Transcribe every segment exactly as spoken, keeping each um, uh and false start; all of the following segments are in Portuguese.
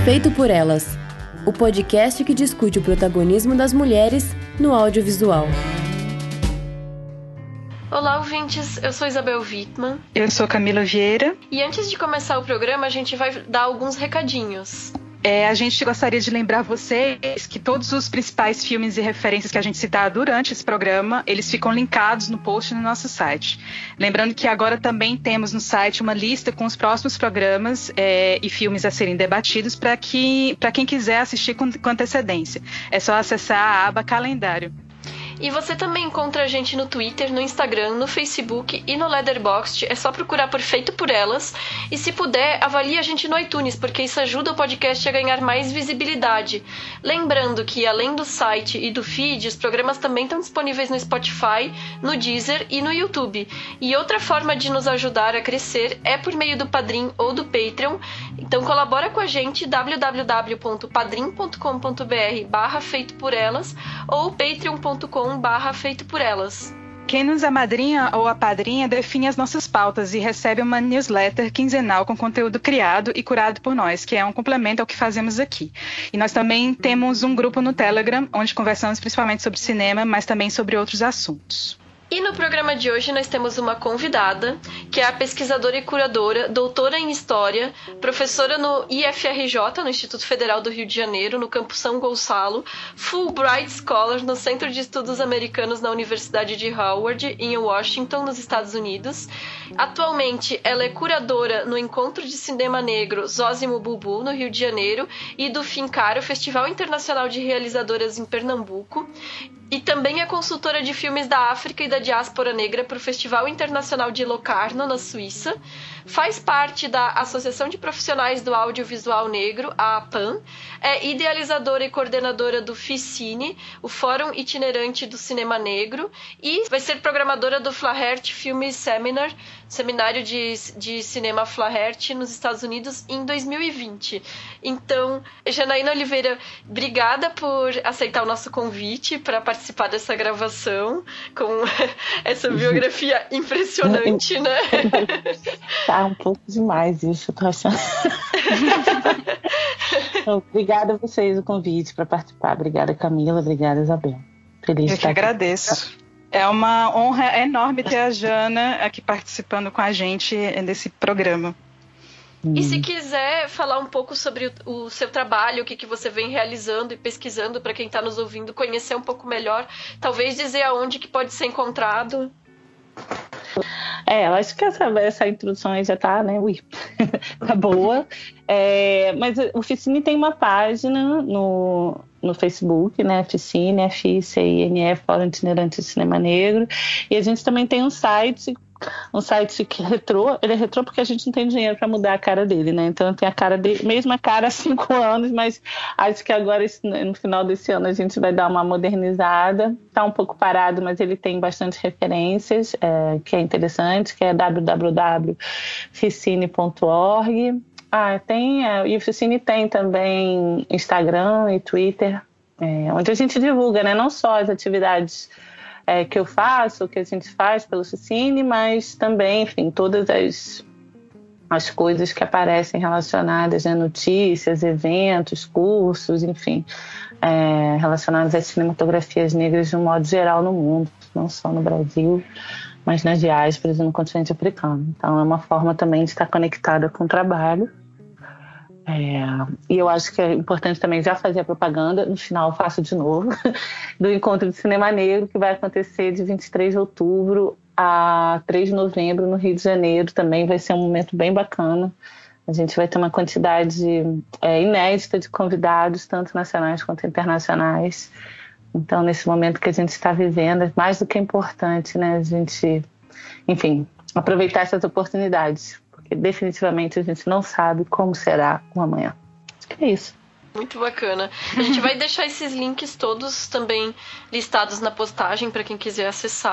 Feito por Elas, o podcast que discute o protagonismo das mulheres no audiovisual. Olá, ouvintes, eu sou Isabel Wittmann. Eu sou Camila Vieira. E antes de começar o programa, a gente vai dar alguns recadinhos. É, a gente gostaria de lembrar vocês que todos os principais filmes e referências que a gente citar durante esse programa, eles ficam linkados no post no nosso site. Lembrando que agora também temos no site uma lista com os próximos programas é, e filmes a serem debatidos para que, para quem quiser assistir com, com antecedência. É só acessar a aba Calendário. E você também encontra a gente no Twitter, no Instagram, no Facebook e no Letterboxd. É só procurar por Feito por Elas. E se puder, avalie a gente no iTunes, porque isso ajuda o podcast a ganhar mais visibilidade. Lembrando que, além do site e do feed, os programas também estão disponíveis no Spotify, no Deezer e no YouTube. E outra forma de nos ajudar a crescer é por meio do Padrim ou do Patreon. Então colabora com a gente, w w w ponto padrim ponto com ponto b r barra feito por elas ou patreon ponto com barra feito por elas. Quem nos amadrinha ou apadrinha define as nossas pautas e recebe uma newsletter quinzenal com conteúdo criado e curado por nós, que é um complemento ao que fazemos aqui. E nós também temos um grupo no Telegram, onde conversamos principalmente sobre cinema, mas também sobre outros assuntos. E no programa de hoje nós temos uma convidada, que é a pesquisadora e curadora, doutora em História, professora no I F R J, no Instituto Federal do Rio de Janeiro, no campus São Gonçalo, Fulbright Scholar no Centro de Estudos Americanos na Universidade de Howard, em Washington, nos Estados Unidos. Atualmente, ela é curadora no Encontro de Cinema Negro Zósimo Bubu, no Rio de Janeiro, e do FINCAR, o Festival Internacional de Realizadoras em Pernambuco. E também é consultora de filmes da África e da diáspora negra para o Festival Internacional de Locarno, na Suíça. Faz parte da Associação de Profissionais do Audiovisual Negro, a APAN. É idealizadora e coordenadora do FICINE, o Fórum Itinerante do Cinema Negro. E vai ser programadora do Flaherty Film Seminar, Seminário de, de Cinema Flaherty, nos Estados Unidos, em dois mil e vinte. Então, Janaína Oliveira, obrigada por aceitar o nosso convite para participar dessa gravação com essa biografia impressionante, né? Tá um pouco demais isso, eu tô achando. Então, obrigada a vocês o convite para participar. Obrigada, Camila. Obrigada, Isabel. Feliz eu de que estar agradeço. Aqui. É uma honra enorme ter a Jana aqui participando com a gente desse programa. E se quiser falar um pouco sobre o, o seu trabalho, o que, que você vem realizando e pesquisando para quem está nos ouvindo, conhecer um pouco melhor, talvez dizer aonde que pode ser encontrado. É, eu acho que essa, essa introdução aí já tá, né, ui, tá boa. É, mas o Ficine tem uma página no, no Facebook, né, Ficine, F I C I N E, Fórum Itinerante de Cinema Negro, e a gente também tem um site, um site que é retrô, ele é retrô porque a gente não tem dinheiro para mudar a cara dele, né, então tem a cara dele, mesma cara há cinco anos, mas acho que agora no final desse ano a gente vai dar uma modernizada, tá um pouco parado, mas ele tem bastante referências, é, que é interessante, que é w w w ponto ficine ponto org. Ah, tem, é, e o Ficine tem também Instagram e Twitter, é, onde a gente divulga, né, não só as atividades é, que eu faço, que a gente faz pelo Ficine, mas também, enfim, todas as, as coisas que aparecem relacionadas, né, notícias, eventos, cursos, enfim, é, relacionados às cinematografias negras de um modo geral no mundo, não só no Brasil, mas nas diásporas e no continente africano. Então é uma forma também de estar conectada com o trabalho. É, e eu acho que é importante também já fazer a propaganda, no final eu faço de novo, do Encontro de Cinema Negro, que vai acontecer de vinte e três de outubro a três de novembro no Rio de Janeiro. Também vai ser um momento bem bacana. A gente vai ter uma quantidade é, inédita de convidados, tanto nacionais quanto internacionais. Então, nesse momento que a gente está vivendo, é mais do que importante, né? A gente, enfim, aproveitar essas oportunidades. Porque definitivamente a gente não sabe como será o amanhã. Acho que é isso. Muito bacana. A gente vai deixar esses links todos também listados na postagem para quem quiser acessar.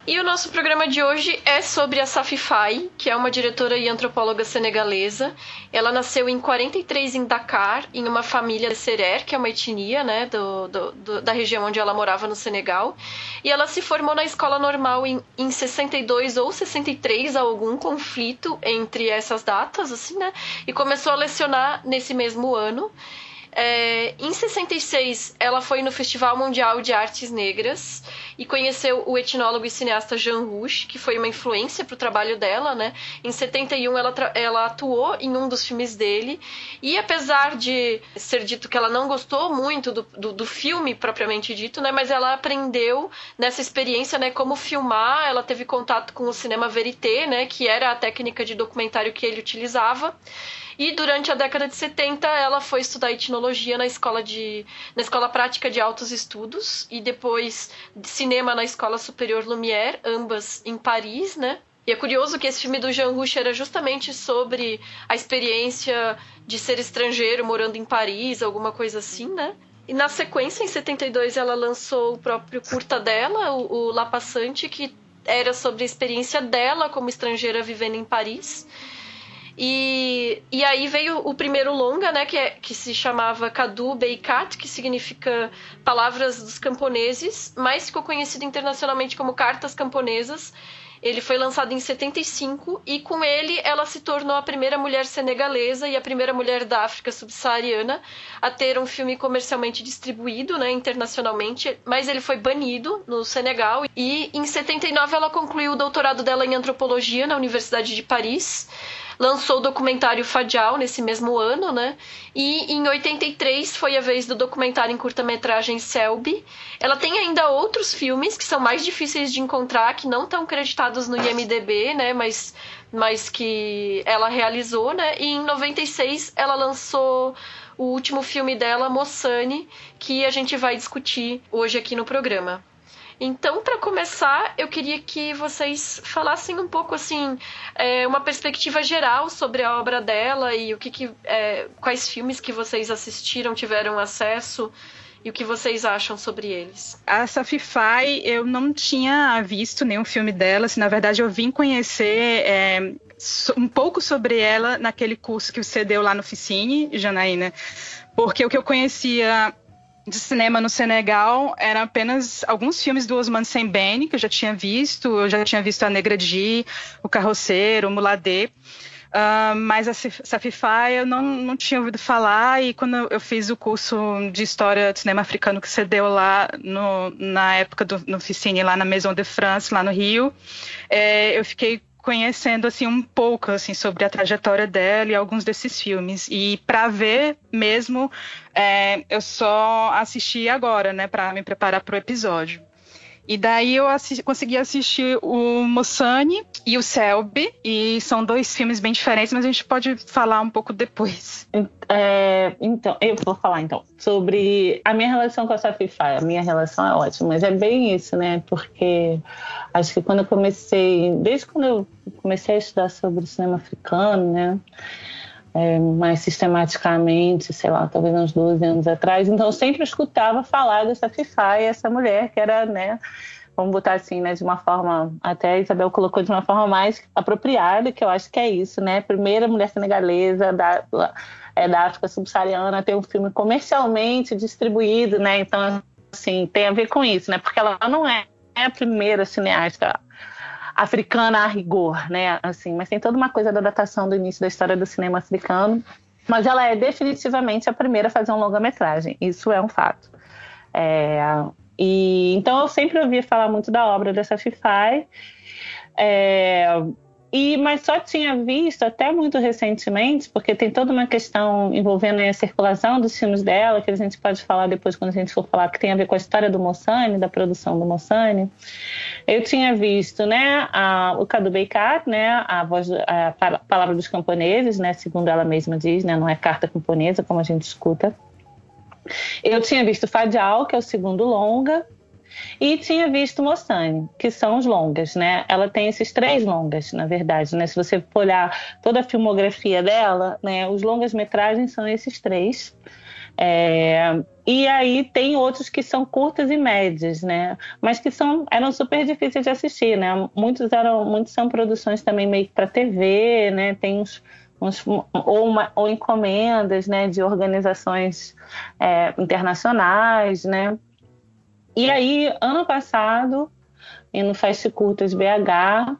E o nosso programa de hoje é sobre a Safi Faye, que é uma diretora e antropóloga senegalesa. Ela nasceu em quarenta e três em Dakar, em uma família de Serer, que é uma etnia, né, do, do, do, da região onde ela morava no Senegal. E ela se formou na escola normal em, em sessenta e dois ou sessenta e três, há algum conflito entre essas datas, assim, né? E começou a lecionar nesse mesmo ano. É, em sessenta e seis, ela foi no Festival Mundial de Artes Negras e conheceu o etnólogo e cineasta Jean Rouch, que foi uma influência para o trabalho dela, né? Em setenta e um, ela, ela atuou em um dos filmes dele e, apesar de ser dito que ela não gostou muito do, do, do filme propriamente dito, né? Mas ela aprendeu nessa experiência, né, como filmar. Ela teve contato com o cinema verité, né, que era a técnica de documentário que ele utilizava. E durante a década de setenta, ela foi estudar etnologia na escola, de, na escola prática de altos estudos e depois de cinema na Escola Superior Lumière, ambas em Paris, né? E é curioso que esse filme do Jean Rouch era justamente sobre a experiência de ser estrangeiro morando em Paris, alguma coisa assim, né? E na sequência, em setenta e dois, ela lançou o próprio curta dela, o, o La Passante, que era sobre a experiência dela como estrangeira vivendo em Paris. E, e aí veio o primeiro longa, né, que, é, que se chamava Kadu Beikat, que significa Palavras dos Camponeses, mas ficou conhecido internacionalmente como Cartas Camponesas. Ele foi lançado em setenta e cinco e com ele ela se tornou a primeira mulher senegalesa e a primeira mulher da África subsaariana a ter um filme comercialmente distribuído, né, internacionalmente, mas ele foi banido no Senegal. E em setenta e nove ela concluiu o doutorado dela em antropologia na Universidade de Paris. Lançou o documentário Fadjal nesse mesmo ano, né? E em oitenta e três foi a vez do documentário em curta-metragem Selby. Ela tem ainda outros filmes que são mais difíceis de encontrar, que não estão creditados no I M D B, né? Mas, mas que ela realizou, né? E em noventa e seis ela lançou o último filme dela, Moçane, que a gente vai discutir hoje aqui no programa. Então, para começar, eu queria que vocês falassem um pouco, assim, é, uma perspectiva geral sobre a obra dela e o que, que é, quais filmes que vocês assistiram, tiveram acesso e o que vocês acham sobre eles. A Safi Faye, eu não tinha visto nenhum filme dela, assim, na verdade eu vim conhecer é, um pouco sobre ela naquele curso que você deu lá no Ficine, Janaína, porque o que eu conhecia de cinema no Senegal eram apenas alguns filmes do Ousmane Sembène, que eu já tinha visto. Eu já tinha visto A Negra Di, O Carroceiro, O Muladê. Uh, mas a Safi Faye eu não, não tinha ouvido falar, e quando eu fiz o curso de História de Cinema Africano que você deu lá no, na época do no Ficine, lá na Maison de France, lá no Rio, é, eu fiquei conhecendo assim um pouco assim sobre a trajetória dela e alguns desses filmes, e para ver mesmo é, eu só assisti agora, né, para me preparar para o episódio. E daí eu assisti, consegui assistir o Moçane e o Selby, e são dois filmes bem diferentes, mas a gente pode falar um pouco depois. É, então, eu vou falar então sobre a minha relação com a Safi Faye. A minha relação é ótima, mas é bem isso, né? Porque acho que quando eu comecei, desde quando eu comecei a estudar sobre cinema africano, né? É, mais sistematicamente, sei lá, talvez uns doze anos atrás, então eu sempre escutava falar dessa Safi Faye, essa mulher que era, né, vamos botar assim, né, de uma forma, até a Isabel colocou de uma forma mais apropriada, que eu acho que é isso, né, primeira mulher senegalesa da, é, da África subsaariana a ter um filme comercialmente distribuído, né, então, assim, tem a ver com isso, né, porque ela não é a primeira cineasta africana a rigor, né, assim, mas tem toda uma coisa da datação do início da história do cinema africano, mas ela é definitivamente a primeira a fazer um longa-metragem, isso é um fato. É, e, então eu sempre ouvi falar muito da obra da Safi Faye, é, e, mas só tinha visto até muito recentemente, porque tem toda uma questão envolvendo a circulação dos filmes dela, que a gente pode falar depois quando a gente for falar, que tem a ver com a história do Moçane, da produção do Moçane. Eu tinha visto, né, a, o Kadu Beikat, né, a, voz, a Palavra dos Camponeses, né, segundo ela mesma diz, né, não é carta camponesa, como a gente escuta. Eu tinha visto Fadjal, que é o segundo longa, e tinha visto Moçane, que são os longas, né? Ela tem esses três longas, na verdade, né? Se você for olhar toda a filmografia dela, né, os longas-metragens são esses três. É, e aí tem outros que são curtas e médias, né? Mas que são, eram super difíceis de assistir, né? Muitos, eram, muitos são produções também meio que para T V, né? Tem uns, uns, ou, uma, ou encomendas, né? De organizações é, internacionais, né? E aí, ano passado, no Fast Curtas B H,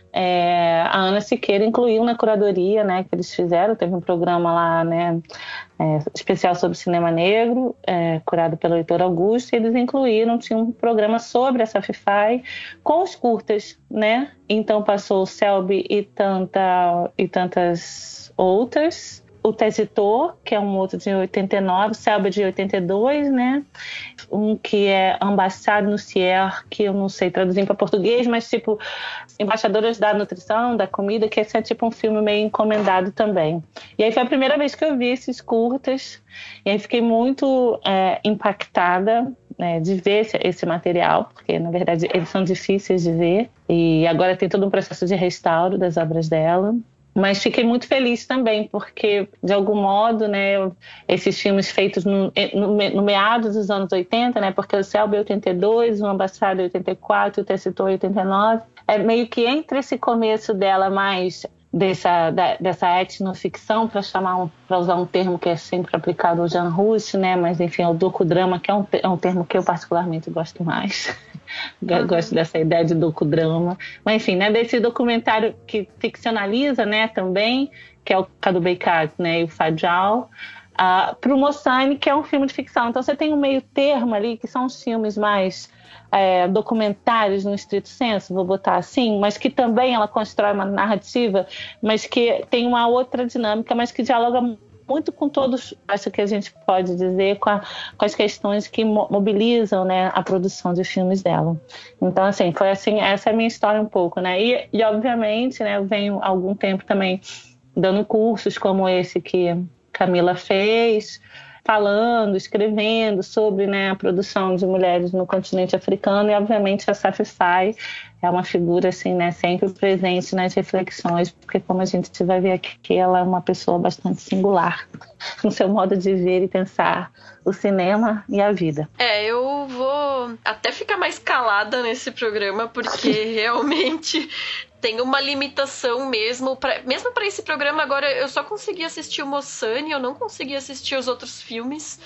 é, a Ana Siqueira incluiu na curadoria, né, que eles fizeram, teve um programa lá, né, é, especial sobre cinema negro, é, curado pelo Heitor Augusto, e eles incluíram, tinha um programa sobre a Safify com os curtas, né, então passou o Selby e, tanta, e tantas outras, o Tesitor, que é um outro de oitenta e nove, Selby de oitenta e dois, né? Um que é Ambassade no Cier, que eu não sei traduzir para português, mas tipo Embaixadoras da Nutrição, da Comida, que esse é tipo um filme meio encomendado também. E aí foi a primeira vez que eu vi esses curtas, e aí fiquei muito é, impactada, né, de ver esse, esse material, porque na verdade eles são difíceis de ver, e agora tem todo um processo de restauro das obras dela. Mas fiquei muito feliz também, porque, de algum modo, né, esses filmes feitos no, no, no meados dos anos oitenta, né, porque o Selby é oitenta e dois, o Ambassade é oitenta e quatro, o Tessitor é oitenta e nove, é meio que entre esse começo dela mais dessa, da, dessa etnoficção, para chamar um, para usar um termo que é sempre aplicado ao Jean Rouch, né, mas enfim, o docudrama, que é um, é um termo que eu particularmente gosto mais. Uhum. Gosto dessa ideia de docudrama, mas enfim, né, desse documentário que ficcionaliza, né, também, que é o Cadu Beikat, né, e o Fajal, uh, para o Mossani, que é um filme de ficção. Então você tem um meio termo ali, que são os filmes mais é, documentários no estrito senso, vou botar assim, mas que também ela constrói uma narrativa, mas que tem uma outra dinâmica, mas que dialoga muito com todos, acho que a gente pode dizer, com, a, com as questões que mobilizam, né, a produção de filmes dela. Então, assim, foi assim, essa é a minha história um pouco, né? E, e obviamente, né, eu venho há algum tempo também dando cursos como esse que Camila fez, falando, escrevendo sobre, né, a produção de mulheres no continente africano, e obviamente a Safify é uma figura assim, né, sempre presente nas reflexões, porque como a gente vai ver aqui, ela é uma pessoa bastante singular no seu modo de ver e pensar o cinema e a vida. É, eu vou até ficar mais calada nesse programa, porque realmente tem uma limitação mesmo, pra, mesmo para esse programa agora eu só consegui assistir o Mossani, eu não consegui assistir os outros filmes,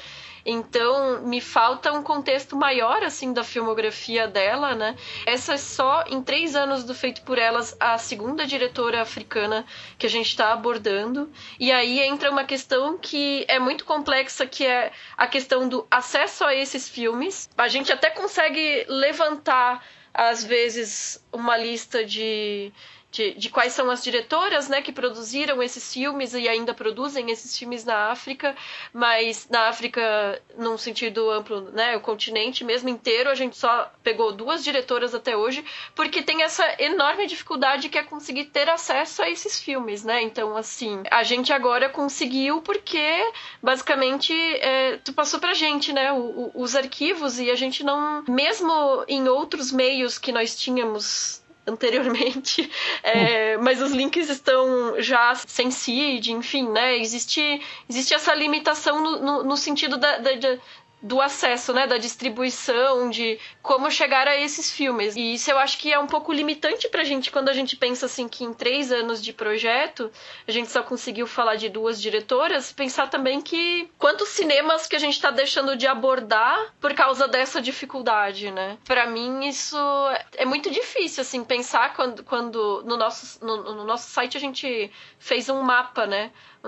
então me falta um contexto maior assim da filmografia dela, né? Essa é só em três anos do Feito por Elas a segunda diretora africana que a gente está abordando, e aí entra uma questão que é muito complexa, que é a questão do acesso a esses filmes. A gente até consegue levantar às vezes uma lista de, de, de quais são as diretoras, né, que produziram esses filmes e ainda produzem esses filmes na África, mas na África, num sentido amplo, né, o continente mesmo inteiro, a gente só pegou duas diretoras até hoje, porque tem essa enorme dificuldade que é conseguir ter acesso a esses filmes, né? Então, assim, a gente agora conseguiu porque, basicamente, é, tu passou pra gente, né, o, o, os arquivos, e a gente não, mesmo em outros meios que nós tínhamos anteriormente, é, mas os links estão já sem seed, enfim, né? Existe, existe essa limitação no, no, no sentido da, da, da, do acesso, né? Da distribuição, de como chegar a esses filmes. E isso eu acho que é um pouco limitante pra gente quando a gente pensa assim que em três anos de projeto a gente só conseguiu falar de duas diretoras, pensar também que quantos cinemas que a gente tá deixando de abordar por causa dessa dificuldade, né? Pra mim isso é muito difícil, assim, pensar quando, quando no, nosso, no, no nosso site a gente fez um mapa, né?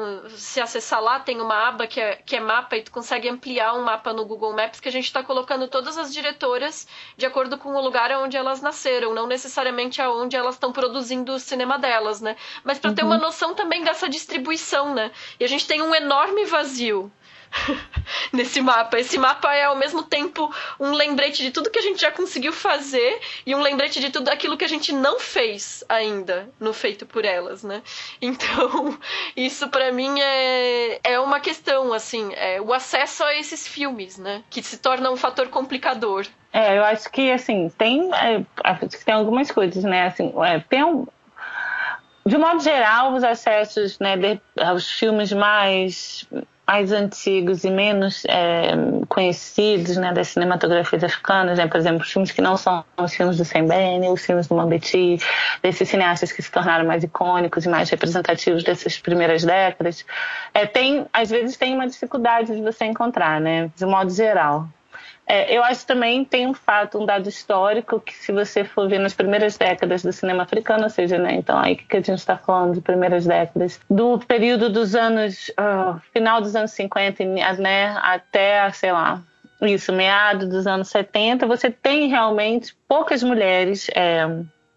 Se acessar lá, tem uma aba que é, que é mapa, e tu consegue ampliar um mapa no Google Maps, que a gente está colocando todas as diretoras de acordo com o lugar onde elas nasceram, não necessariamente aonde elas estão produzindo o cinema delas, né? Mas para uhum. ter uma noção também dessa distribuição, né? E a gente tem um enorme vazio nesse mapa. Esse mapa é ao mesmo tempo um lembrete de tudo que a gente já conseguiu fazer e um lembrete de tudo aquilo que a gente não fez ainda no Feito por Elas, né? Então, isso pra mim é, é uma questão, assim, é o acesso a esses filmes, né? Que se torna um fator complicador. É, eu acho que, assim, tem, é, tem algumas coisas, né? Assim, é, tem um... De modo geral, os acessos, né, de, aos filmes mais mais antigos e menos é, conhecidos, né, das cinematografias africanas, né, por exemplo, filmes que não são os filmes do Sam Bene, os filmes do Mambeti, desses cineastas que se tornaram mais icônicos e mais representativos dessas primeiras décadas, é, tem, às vezes tem uma dificuldade de você encontrar, né, de modo geral. É, eu acho que também tem um fato, um dado histórico, que se você for ver nas primeiras décadas do cinema africano, ou seja, né, então aí que a gente está falando de primeiras décadas, do período dos anos, uh, final dos anos cinquenta, né, até, sei lá, isso, meado dos anos setenta, você tem realmente poucas mulheres, é,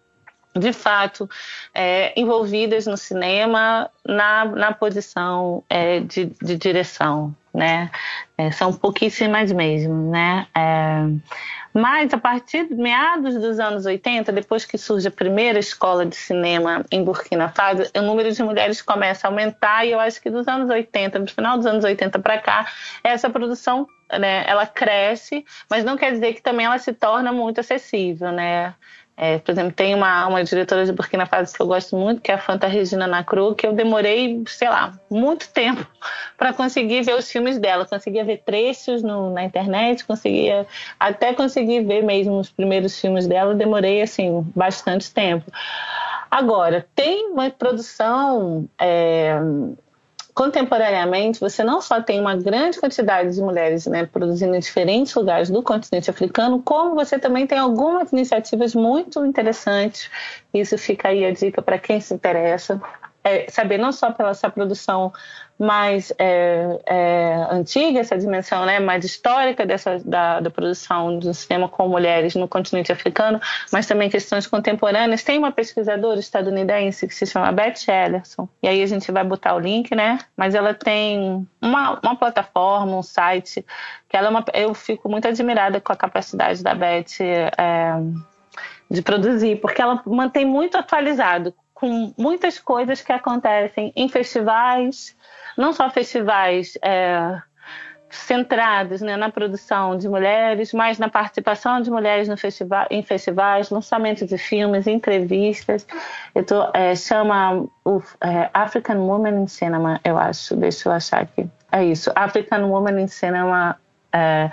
de fato, é, envolvidas no cinema na, na posição é, de, de direção, né? É, são pouquíssimas mesmo, né? É, mas a partir de meados dos anos oitenta, depois que surge a primeira escola de cinema em Burkina Faso, o número de mulheres começa a aumentar e eu acho que dos anos oitenta, do final dos anos oitenta para cá, essa produção, né, ela cresce, mas não quer dizer que também ela se torna muito acessível, né? É, por exemplo, tem uma, uma diretora de Burkina Faso que eu gosto muito, que é a Fanta Regina Nacru, que eu demorei, sei lá, muito tempo para conseguir ver os filmes dela. Conseguia ver trechos no, na internet, conseguia até conseguir ver mesmo os primeiros filmes dela, demorei, assim, bastante tempo. Agora, tem uma produção... É, contemporaneamente, você não só tem uma grande quantidade de mulheres, né, produzindo em diferentes lugares do continente africano, como você também tem algumas iniciativas muito interessantes. Isso fica aí a dica para quem se interessa. É, saber não só pela essa produção mais é, é, antiga, essa dimensão, né, mais histórica dessa, da, da produção do cinema com mulheres no continente africano, mas também questões contemporâneas. Tem uma pesquisadora estadunidense que se chama Beth Ellerson, e aí a gente vai botar o link, né, mas ela tem uma, uma plataforma, um site, que ela é uma, eu fico muito admirada com a capacidade da Beth é, de produzir, porque ela mantém muito atualizado com muitas coisas que acontecem em festivais, não só festivais é, centrados, né, na produção de mulheres, mas na participação de mulheres no festival, em festivais, lançamento de filmes, entrevistas. Eu tô, é, chama o, é, African Women in Cinema, eu acho. Deixa eu achar aqui. É isso, African Women in Cinema. É,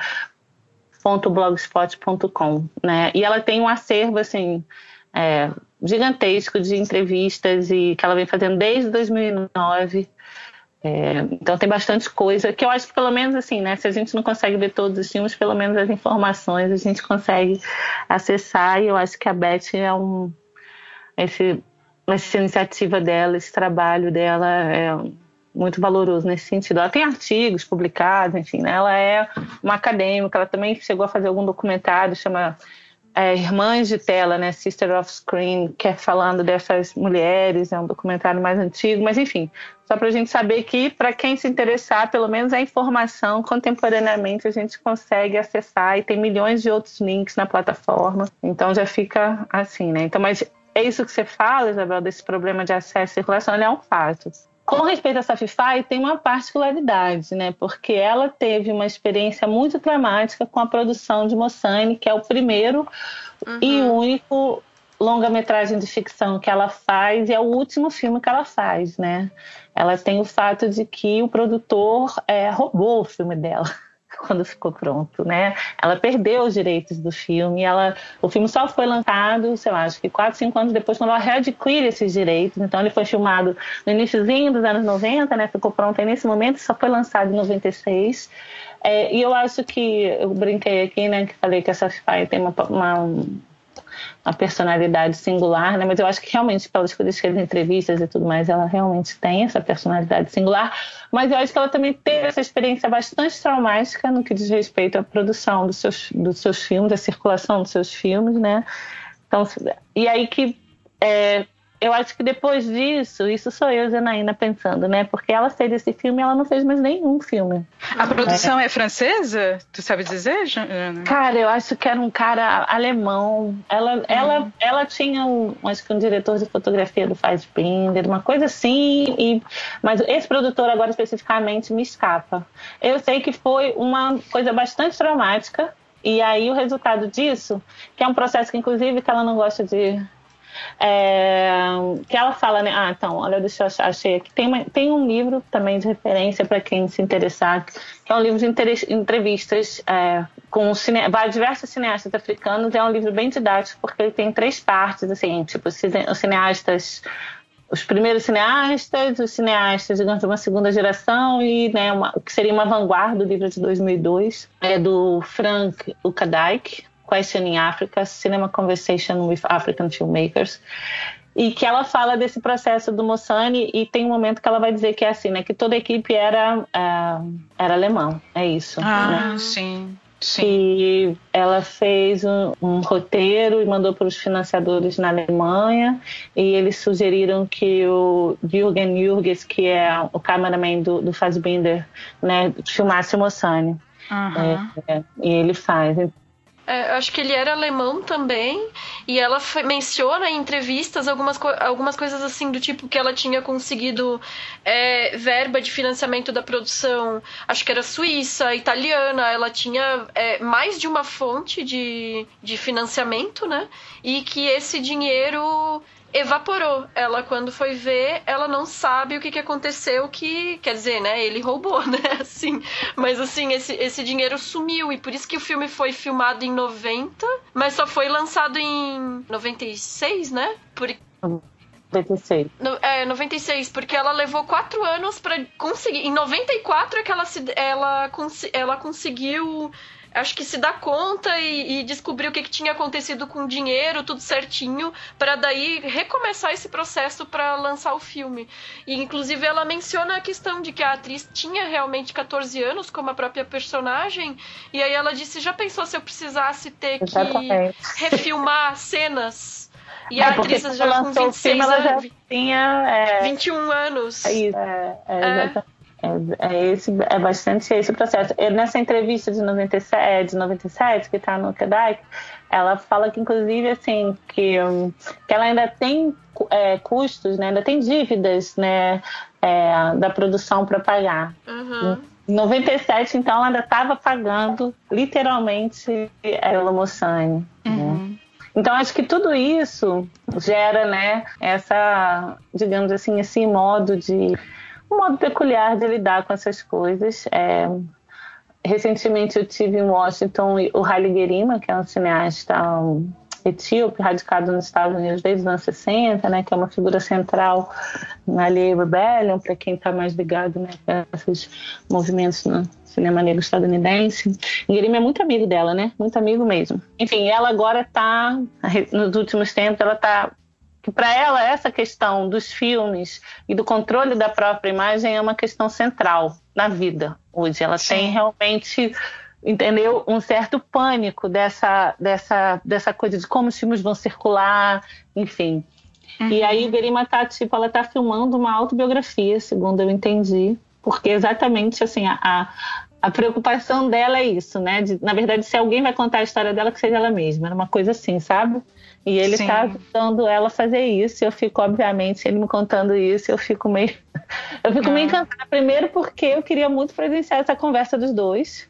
.blogspot ponto com, né? E ela tem um acervo assim é, gigantesco de entrevistas e que ela vem fazendo desde dois mil e nove. É, então tem bastante coisa que eu acho que pelo menos assim, né? Se a gente não consegue ver todos os filmes, pelo menos as informações a gente consegue acessar. E eu acho que a Beth é um esse, essa iniciativa dela, esse trabalho dela é muito valoroso nesse sentido. Ela tem artigos publicados, enfim, né? Ela é uma acadêmica, ela também chegou a fazer algum documentário, chama é, Irmãs de Tela, né? Sister of Screen, que é falando dessas mulheres, é um documentário mais antigo, mas enfim, só para a gente saber que, para quem se interessar, pelo menos a informação contemporaneamente a gente consegue acessar e tem milhões de outros links na plataforma, então já fica assim, né? Então, mas é isso que você fala, Isabel, desse problema de acesso e circulação, ele é um fato. Com respeito a Safi Faye, tem uma particularidade, né? Porque ela teve uma experiência muito dramática com a produção de Moçane, que é o primeiro uhum. e único longa-metragem de ficção que ela faz e é o último filme que ela faz, né? Ela tem o fato de que o produtor é, roubou o filme dela quando ficou pronto, né? Ela perdeu os direitos do filme, ela, o filme só foi lançado, sei lá, acho que quatro, cinco anos depois, quando ela readquire esses direitos. Então ele foi filmado no iniciozinho dos anos noventa, né? Ficou pronto aí nesse momento, só foi lançado em noventa e seis. É, e eu acho que, eu brinquei aqui, né, que falei que essa Safi Faye tem uma, uma uma personalidade singular, né? Mas eu acho que realmente, pelas coisas que as entrevistas e tudo mais, ela realmente tem essa personalidade singular, mas eu acho que ela também teve essa experiência bastante traumática no que diz respeito à produção dos seus, dos seus filmes, à circulação dos seus filmes, né? Então, e aí que é, eu acho que depois disso, isso sou eu, Janaína, pensando, né? Porque ela fez esse filme e ela não fez mais nenhum filme. A produção é, é francesa? Tu sabe dizer, Jana? Cara, eu acho que era um cara alemão. Ela, hum. ela, ela tinha, um, acho que um diretor de fotografia do Fassbinder, uma coisa assim. E, mas esse produtor agora especificamente me escapa. Eu sei que foi uma coisa bastante traumática. E aí o resultado disso, que é um processo que inclusive que ela não gosta de É, que ela fala, né? Ah, então, olha, deixa eu achar, achei aqui. Tem, uma, tem um livro também de referência para quem se interessar, que é um livro de entrevistas é, com cine, diversos cineastas africanos. É um livro bem didático, porque ele tem três partes, assim, tipo, os cineastas, os primeiros cineastas, os cineastas, digamos, de uma segunda geração e, né, uma, o que seria uma vanguarda, do livro de dois mil e dois, é do Frank Ukadike, Questioning Africa, Cinema Conversation with African Filmmakers, e que ela fala desse processo do Mossani, e tem um momento que ela vai dizer que é assim, né, que toda a equipe era, uh, era alemão, é isso. Ah, né? sim, sim. E ela fez um, um roteiro e mandou para os financiadores na Alemanha, e eles sugeriram que o Jürgen Jürges, que é o cameraman do, do Fassbinder, né, filmasse o Mossani. Uhum. É, é, e ele faz. É, eu acho que ele era alemão também, e ela foi, menciona em entrevistas algumas, co- algumas coisas assim do tipo que ela tinha conseguido é, verba de financiamento da produção, acho que era suíça, italiana, ela tinha é, mais de uma fonte de, de financiamento, né? E que esse dinheiro evaporou. Ela, quando foi ver, ela não sabe o que, que aconteceu, que, quer dizer, né, ele roubou, né, assim, mas assim, esse, esse dinheiro sumiu, e por isso que o filme foi filmado em noventa, mas só foi lançado em noventa e seis, né, por... noventa e seis. No, é, noventa e seis, porque ela levou quatro anos pra conseguir, em noventa e quatro é que ela, se, ela, ela conseguiu... acho que se dá conta e, e descobrir o que, que tinha acontecido com o dinheiro, tudo certinho, para daí recomeçar esse processo para lançar o filme. E, inclusive, ela menciona a questão de que a atriz tinha realmente catorze anos, como a própria personagem, e aí ela disse, já pensou se eu precisasse ter Exatamente. que refilmar cenas? E É, a atriz já com vinte e seis filme, anos, já tinha, é, vinte e um anos. É isso, é, é, É. exatamente. É, é, esse, é bastante esse processo. E nessa entrevista de noventa e sete, de noventa e sete que está no Ukadike, ela fala que, inclusive, assim, que, que ela ainda tem é, custos, né, ainda tem dívidas, né, é, da produção para pagar. Uhum. Em noventa e sete, então, ela ainda estava pagando, literalmente, pelo Mossani. Uhum. Né? Então, acho que tudo isso gera, né, essa, digamos assim, esse modo de... um modo peculiar de lidar com essas coisas. É, recentemente eu tive em Washington o Haile Gerima, que é um cineasta um, etíope, radicado nos Estados Unidos desde os anos sessenta, né, que é uma figura central na Alien Rebellion, para quem está mais ligado, né, a esses movimentos no cinema negro estadunidense. E Gerima é muito amigo dela, né, muito amigo mesmo. Enfim, ela agora está, nos últimos tempos, ela está... que para ela essa questão dos filmes e do controle da própria imagem é uma questão central na vida hoje. Ela Sim. tem realmente, entendeu, um certo pânico dessa, dessa, dessa coisa de como os filmes vão circular, enfim. Uhum. E aí o Gerima tá, tipo, ela tá filmando uma autobiografia, segundo eu entendi, porque exatamente assim, a, a preocupação dela é isso, né? De, na verdade, se alguém vai contar a história dela, que seja ela mesma, era uma coisa assim, sabe? E ele Sim. tá ajudando ela a fazer isso. Eu fico, obviamente, ele me contando isso, eu fico meio... eu fico ah. meio encantada. Primeiro porque eu queria muito presenciar essa conversa dos dois.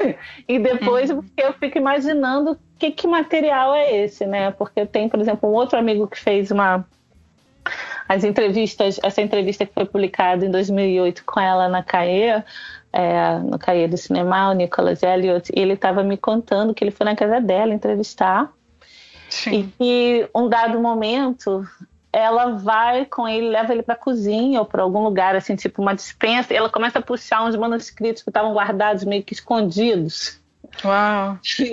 E depois uhum. porque eu fico imaginando que, que material é esse, né? Porque eu tenho, por exemplo, um outro amigo que fez uma... as entrevistas, essa entrevista que foi publicada em dois mil e oito com ela na Caê, é, no Caê do Cinema, o Nicholas Elliott, e ele estava me contando que ele foi na casa dela entrevistar. Sim. E que um dado momento ela vai com ele, leva ele para a cozinha ou para algum lugar, assim, tipo uma despensa, e ela começa a puxar uns manuscritos que estavam guardados meio que escondidos. Uau!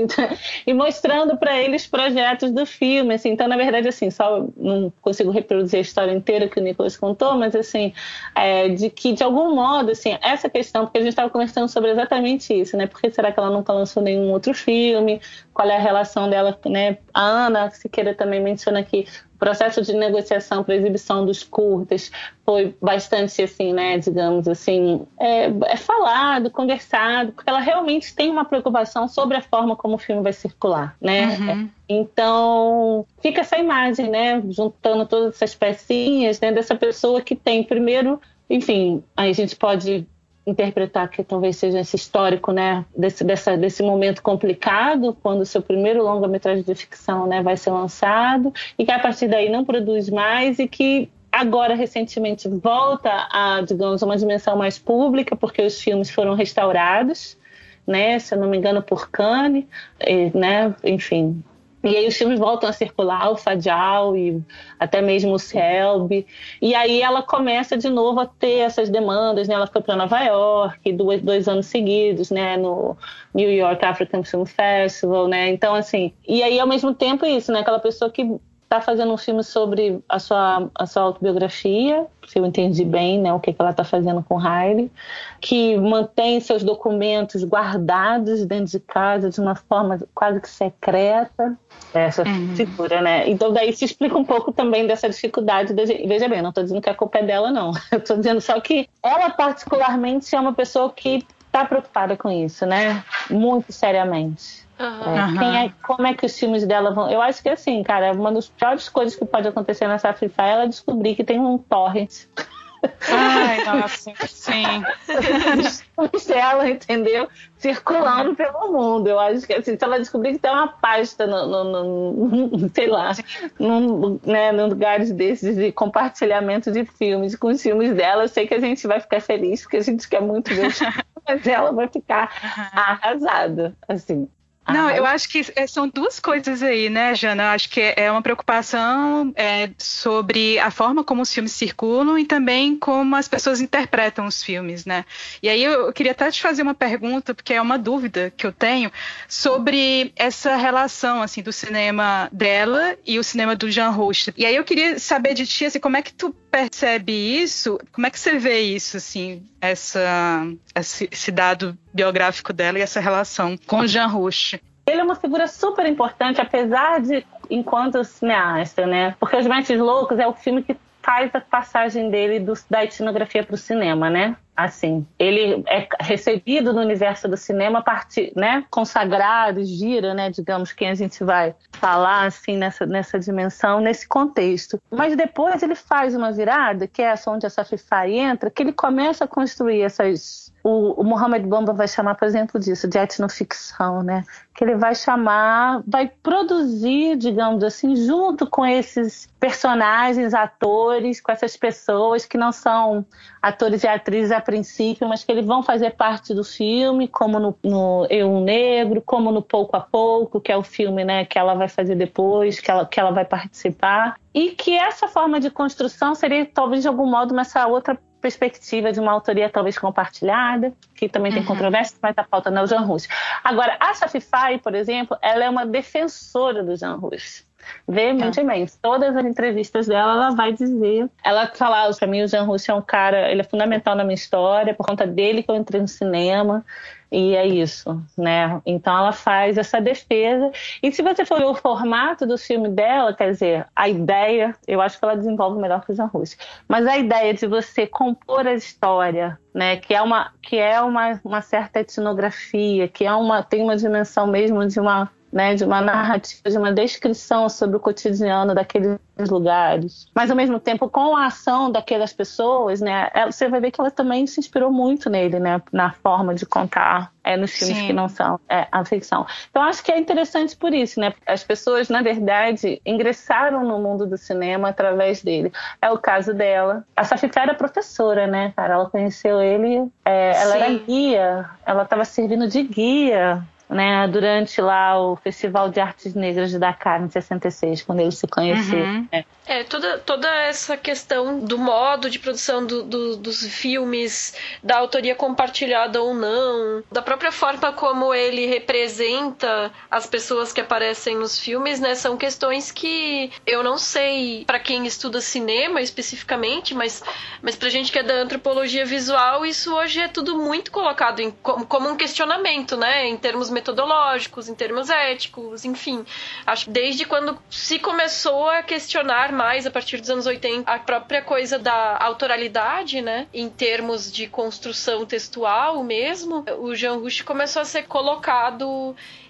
E mostrando para eles os projetos do filme, assim. Então, na verdade, assim, só não consigo reproduzir a história inteira que o Nicholas contou, mas assim, é, de que de algum modo, assim, essa questão, porque a gente estava conversando sobre exatamente isso, né? Por que será que ela nunca lançou nenhum outro filme? Qual é a relação dela, né? A Ana Siqueira também menciona que o processo de negociação para exibição dos curtas foi bastante, assim, né, digamos assim, é, é falado, conversado, porque ela realmente tem uma preocupação sobre a forma como o filme vai circular, né? Uhum. Então, fica essa imagem, né, juntando todas essas pecinhas, né, dessa pessoa que tem, primeiro, enfim, aí a gente pode interpretar que talvez seja esse histórico, né, desse, dessa, desse momento complicado, quando o seu primeiro longa-metragem de ficção, né, vai ser lançado, e que a partir daí não produz mais, e que agora, recentemente, volta a, digamos, uma dimensão mais pública, porque os filmes foram restaurados, né, se eu não me engano, por Cannes, e, né, enfim... E aí os filmes voltam a circular, o Fajal e até mesmo o Selby. E aí ela começa de novo a ter essas demandas, né? Ela foi para Nova York dois, dois anos seguidos, né? No New York African Film Festival, né? Então, assim... E aí, ao mesmo tempo, é isso, né? Aquela pessoa que está fazendo um filme sobre a sua, a sua autobiografia, se eu entendi bem, né, o que, que ela está fazendo com Riley, que mantém seus documentos guardados dentro de casa de uma forma quase que secreta, essa uhum. figura, né? Então daí se explica um pouco também dessa dificuldade, de, veja bem, não estou dizendo que a culpa é dela, não, eu estou dizendo só que ela particularmente é uma pessoa que está preocupada com isso, né, muito seriamente. Uhum. É, quem é, como é que os filmes dela vão... Eu acho que assim, cara, uma das piores coisas que pode acontecer nessa FIFA é ela descobrir que tem um torrent. Ai, nossa, sim. Ela, entendeu? Circulando pelo mundo. Eu acho que assim, se ela descobrir que tem uma pasta no, no, no sei lá, num, né, num lugares desses de compartilhamento de filmes, com os filmes dela, eu sei que a gente vai ficar feliz, porque a gente quer muito ver, mas ela vai ficar arrasada, assim. Não, eu acho que são duas coisas aí, né, Jana? Eu acho que é uma preocupação é, sobre a forma como os filmes circulam e também como as pessoas interpretam os filmes, né? E aí eu queria até te fazer uma pergunta, porque é uma dúvida que eu tenho, sobre essa relação, assim, do cinema dela e o cinema do Jean Roche. E aí eu queria saber de ti, assim, como é que tu percebe isso? Como é que você vê isso, assim, essa, esse dado biográfico dela e essa relação com o Jean Roche? Ele é uma figura super importante, apesar de, enquanto cineasta, né? Porque Os Mentes Loucos é o filme que faz a passagem dele do, da etnografia para o cinema, né? Assim, ele é recebido no universo do cinema a partir, né? Consagrado, gira, né? Digamos, quem a gente vai falar, assim, nessa, nessa dimensão, nesse contexto. Mas depois ele faz uma virada, que é essa onde a Safi Faye entra, que ele começa a construir essas... O, o Mohamed Bamba vai chamar, por exemplo, disso, de etnoficção, né? Que ele vai chamar, vai produzir, digamos assim, junto com esses personagens, atores, com essas pessoas que não são atores e atrizes a princípio, mas que eles vão fazer parte do filme, como no, no Eu um Negro, como no Pouco a Pouco, que é o filme, né, que ela vai fazer depois, que ela, que ela vai participar. E que essa forma de construção seria, talvez, de algum modo, essa outra perspectiva de uma autoria talvez compartilhada, que também tem uhum. controvérsia, mas a pauta não é o Jean Roche. Agora, a Safi Faye, por exemplo, ela é uma defensora do Jean Roche. Veementemente. É. Todas as entrevistas dela, ela vai dizer... Ela fala, para mim, o Jean Roche é um cara... Ele é fundamental na minha história, por conta dele que eu entrei no cinema. E é isso, né? Então ela faz essa defesa. E se você for ver o formato do filme dela, quer dizer, a ideia... Eu acho que ela desenvolve melhor que o Jean Roche. Mas a ideia de você compor a história, né? Que é uma, que é uma, uma certa etnografia, que é uma, tem uma dimensão mesmo de uma... Né, de uma narrativa, de uma descrição sobre o cotidiano daqueles lugares. Mas, ao mesmo tempo, com a ação daquelas pessoas, né, ela, você vai ver que ela também se inspirou muito nele, né, na forma de contar é, nos filmes Sim. que não são é, a ficção. Então, acho que é interessante por isso, né? As pessoas, na verdade, ingressaram no mundo do cinema através dele. É o caso dela. A Safi Faye era professora, né, cara? Ela conheceu ele, é, ela Sim. era guia, ela estava servindo de guia, né, durante lá o Festival de Artes Negras de Dakar, em sessenta e seis, quando eles se conheceram. Uhum. Né? É, toda, toda essa questão do modo de produção do, do, dos filmes, da autoria compartilhada ou não, da própria forma como ele representa as pessoas que aparecem nos filmes, né, são questões que eu não sei para quem estuda cinema especificamente, mas, mas pra gente que é da antropologia visual, isso hoje é tudo muito colocado em, como, como um questionamento, né, em termos metodológicos, em termos éticos, enfim. Acho que desde quando se começou a questionar mais, a partir dos anos oitenta, a própria coisa da autoralidade, né, em termos de construção textual mesmo, o Jean Roche começou a ser colocado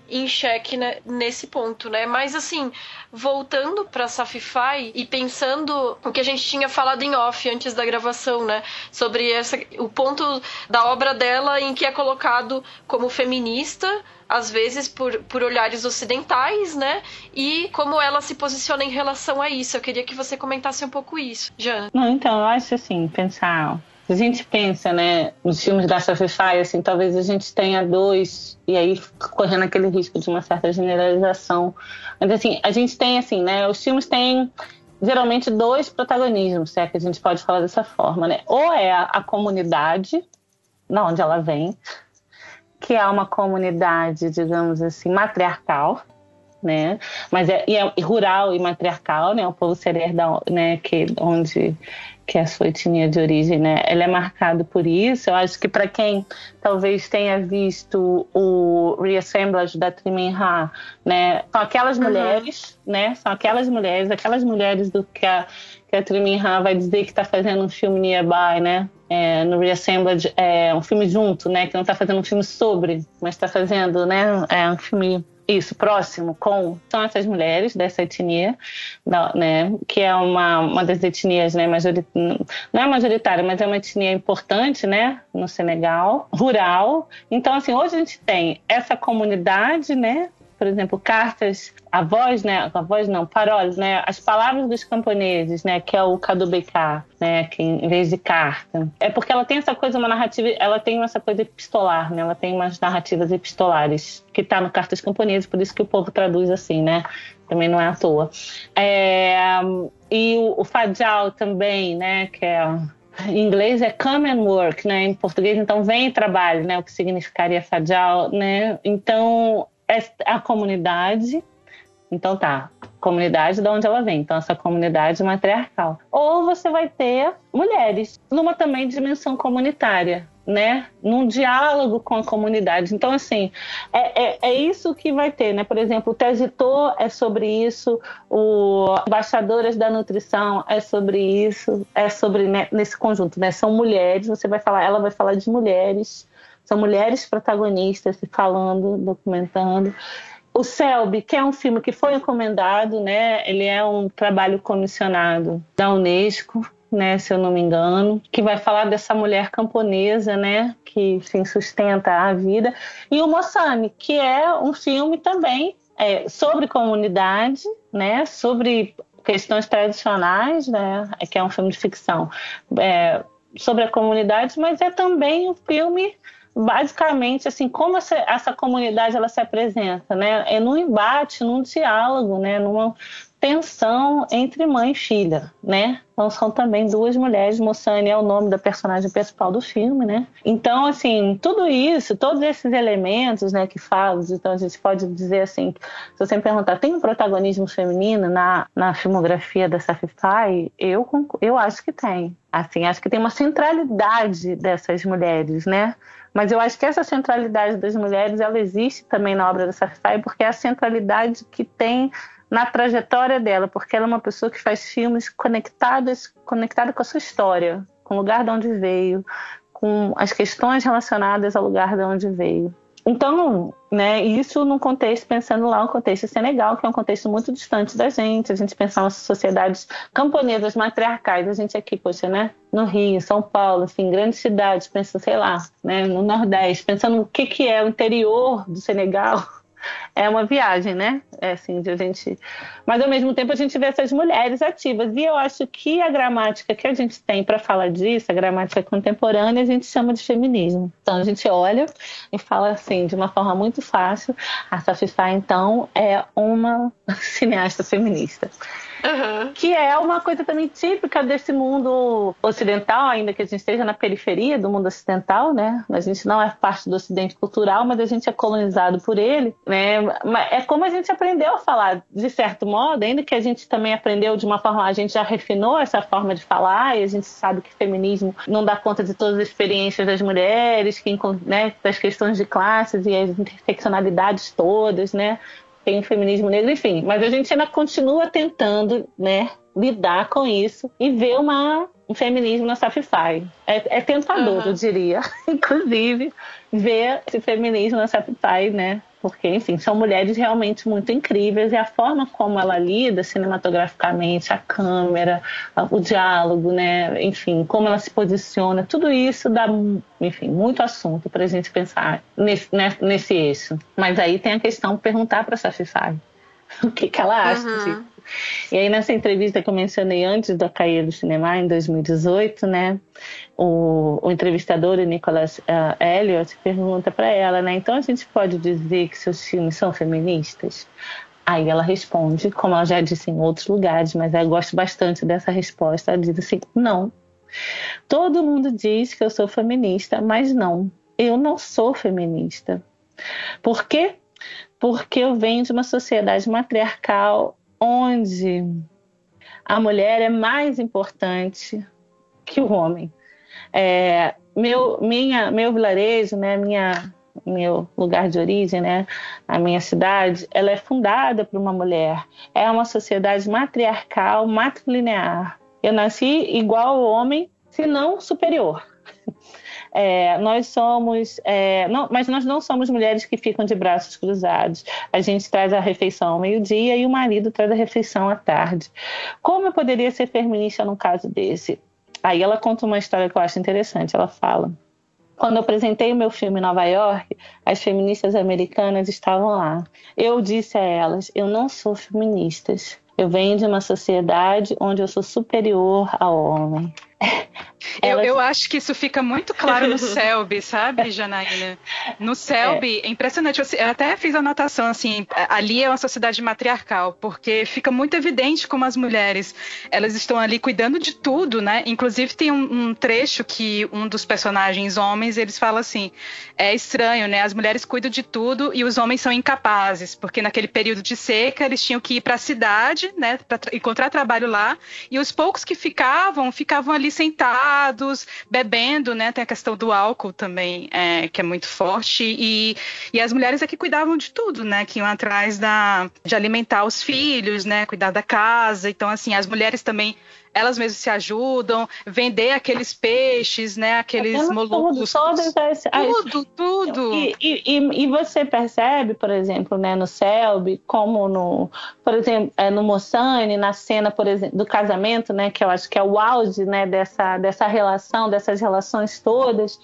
em xeque, né, nesse ponto, né? Mas assim, voltando para Safify e pensando o que a gente tinha falado em off antes da gravação, né, sobre essa, o ponto da obra dela em que é colocado como feminista, às vezes por, por olhares ocidentais, né? E como ela se posiciona em relação a isso. Eu queria que você comentasse um pouco isso, Jana. Não, então, eu acho assim, pensar... Se a gente pensa, né, nos filmes da Safify, assim, talvez a gente tenha dois, e aí correndo aquele risco de uma certa generalização. Mas, assim, a gente tem, assim, né, os filmes têm geralmente dois protagonismos, se é que a gente pode falar dessa forma, né? Ou é a, a comunidade, de onde ela vem, que é uma comunidade, digamos assim, matriarcal, né? Mas é, e é rural e matriarcal, né? O povo serer da, né, que onde que é a sua etnia de origem, né? Ela é marcado por isso. Eu acho que para quem talvez tenha visto o Reassemblage da Tri Minh Ha, né? São aquelas mulheres, uhum. né? São aquelas mulheres, aquelas mulheres do que a, que a Tri Minh Ha vai dizer que está fazendo um filme nearby, né? É, no Reassemblage, é um filme junto, né? Que não está fazendo um filme sobre, mas está fazendo, né? É um filme isso, próximo com... São essas mulheres dessa etnia, né, que é uma, uma das etnias, né, majorit... não é majoritária, mas é uma etnia importante, né, no Senegal, rural. Então, assim, hoje a gente tem essa comunidade, né, por exemplo, cartas, a voz, né, a voz não, paroles, né, as palavras dos camponeses, né, que é o Kadubekar, né, que em vez de carta. É porque ela tem essa coisa, uma narrativa, ela tem essa coisa epistolar, né, ela tem umas narrativas epistolares, que está no Cartas Camponesas, por isso que o povo traduz assim, né, também não é à toa. É, e o, o Fadjal também, né, que é... Em inglês é come and work, né, em português, então vem e trabalhe, né, o que significaria Fadjal, né, então... É a comunidade, então tá, comunidade de onde ela vem, então essa comunidade matriarcal. Ou você vai ter mulheres, numa também dimensão comunitária, né, num diálogo com a comunidade. Então, assim, é, é, é isso que vai ter, né, por exemplo, o Tezitor é sobre isso, o Embaixadoras da Nutrição é sobre isso, é sobre, né, nesse conjunto, né, são mulheres, você vai falar, ela vai falar de mulheres, são mulheres protagonistas falando, documentando. O Selby, que é um filme que foi encomendado, né? Ele é um trabalho comissionado da Unesco, né? Se eu não me engano, que vai falar dessa mulher camponesa, né? Que enfim, sustenta a vida. E o Moçambique, que é um filme também é, sobre comunidade, né? Sobre questões tradicionais, né? Que é um filme de ficção é, sobre a comunidade, mas é também um filme... basicamente, assim, como essa, essa comunidade ela se apresenta, né? É num embate, num diálogo, né? Numa tensão entre mãe e filha, né? Então são também duas mulheres, Moçane é o nome da personagem principal do filme, né? Então, assim, tudo isso, todos esses elementos, né, que falam, então a gente pode dizer assim, se você me perguntar, tem um protagonismo feminino na, na filmografia da Safify? Eu, eu acho que tem. Assim, acho que tem uma centralidade dessas mulheres, né? Mas eu acho que essa centralidade das mulheres, ela existe também na obra da Safify, porque é a centralidade que tem na trajetória dela, porque ela é uma pessoa que faz filmes conectados, conectada com a sua história, com o lugar de onde veio, com as questões relacionadas ao lugar de onde veio. Então, né, isso num contexto, pensando lá no contexto Senegal, que é um contexto muito distante da gente, a gente pensar nas sociedades camponesas, matriarcais, a gente aqui, poxa, né, no Rio, São Paulo, enfim, grandes cidades, pensa, sei lá, né, no Nordeste, pensando no que, que é o interior do Senegal, é uma viagem, né, é assim, de a gente... Mas, ao mesmo tempo, a gente vê essas mulheres ativas, e eu acho que a gramática que a gente tem para falar disso, a gramática contemporânea, a gente chama de feminismo. Então, a gente olha e fala assim, de uma forma muito fácil, a Safify, então, é uma cineasta feminista. Uhum. Que é uma coisa também típica desse mundo ocidental, ainda que a gente esteja na periferia do mundo ocidental, né? A gente não é parte do ocidente cultural, mas a gente é colonizado por ele, né? É como a gente aprendeu a falar, de certo modo, ainda que a gente também aprendeu de uma forma, a gente já refinou essa forma de falar, e a gente sabe que feminismo não dá conta de todas as experiências das mulheres, que, né, das questões de classes e as interseccionalidades todas, né? Tem o feminismo negro, enfim. Mas a gente ainda continua tentando, né, lidar com isso e ver uma, um feminismo na Safify. É, é tentador, uhum. eu diria, inclusive, ver esse feminismo na Safify, né, porque, enfim, são mulheres realmente muito incríveis e a forma como ela lida cinematograficamente, a câmera, o diálogo, né, enfim, como ela se posiciona, tudo isso dá, enfim, muito assunto para a gente pensar nesse, nesse eixo. Mas aí tem a questão de perguntar para a Safi Faye o que, que ela acha Uhum. disso. E aí nessa entrevista que eu mencionei antes da Cahiers du Cinéma, em dois mil e dezoito, né, o, o entrevistador, o Nicholas uh, Elliott, pergunta para ela, né, então a gente pode dizer que seus filmes são feministas? Aí ela responde, como ela já disse em outros lugares, mas eu gosto bastante dessa resposta, ela diz assim, não. Todo mundo diz que eu sou feminista, mas não, eu não sou feminista. Por quê? Porque eu venho de uma sociedade matriarcal onde a mulher é mais importante que o homem. É, meu, minha, meu vilarejo, né, minha, meu lugar de origem, né, a minha cidade, ela é fundada por uma mulher. É uma sociedade matriarcal, matrilinear. Eu nasci igual ao homem, se não superior. É, nós somos, é, não, mas nós não somos mulheres que ficam de braços cruzados. A gente traz a refeição ao meio-dia e o marido traz a refeição à tarde. Como eu poderia ser feminista num caso desse? Aí ela conta uma história que eu acho interessante. Ela fala, quando eu apresentei o meu filme em Nova York, as feministas americanas estavam lá. Eu disse a elas, eu não sou feminista. Eu venho de uma sociedade onde eu sou superior ao homem. Eu, eu acho que isso fica muito claro no Selby, sabe, Janaína? No Selby, é, é impressionante. Eu até fiz a anotação, assim, ali é uma sociedade matriarcal, porque fica muito evidente como as mulheres, elas estão ali cuidando de tudo, né? Inclusive tem um, um trecho que um dos personagens homens, eles falam assim, é estranho, né? As mulheres cuidam de tudo e os homens são incapazes, porque naquele período de seca eles tinham que ir para a cidade, né, para tra- encontrar trabalho lá, e os poucos que ficavam, ficavam ali sentados, bebendo, né? Tem a questão do álcool também, é, que é muito forte. E, e as mulheres é que cuidavam de tudo, né? Que iam atrás da, de alimentar os filhos, né? Cuidar da casa. Então, assim, as mulheres também, elas mesmas se ajudam, vender aqueles peixes, né? Aqueles moluscos. Todas as, tudo, tudo. E, e, e você percebe, por exemplo, né, no Selby, como no, por exemplo, é, no Mossane, na cena, por exemplo, do casamento, né? Que eu acho que é o auge, né? Dessa, dessa relação, dessas relações todas.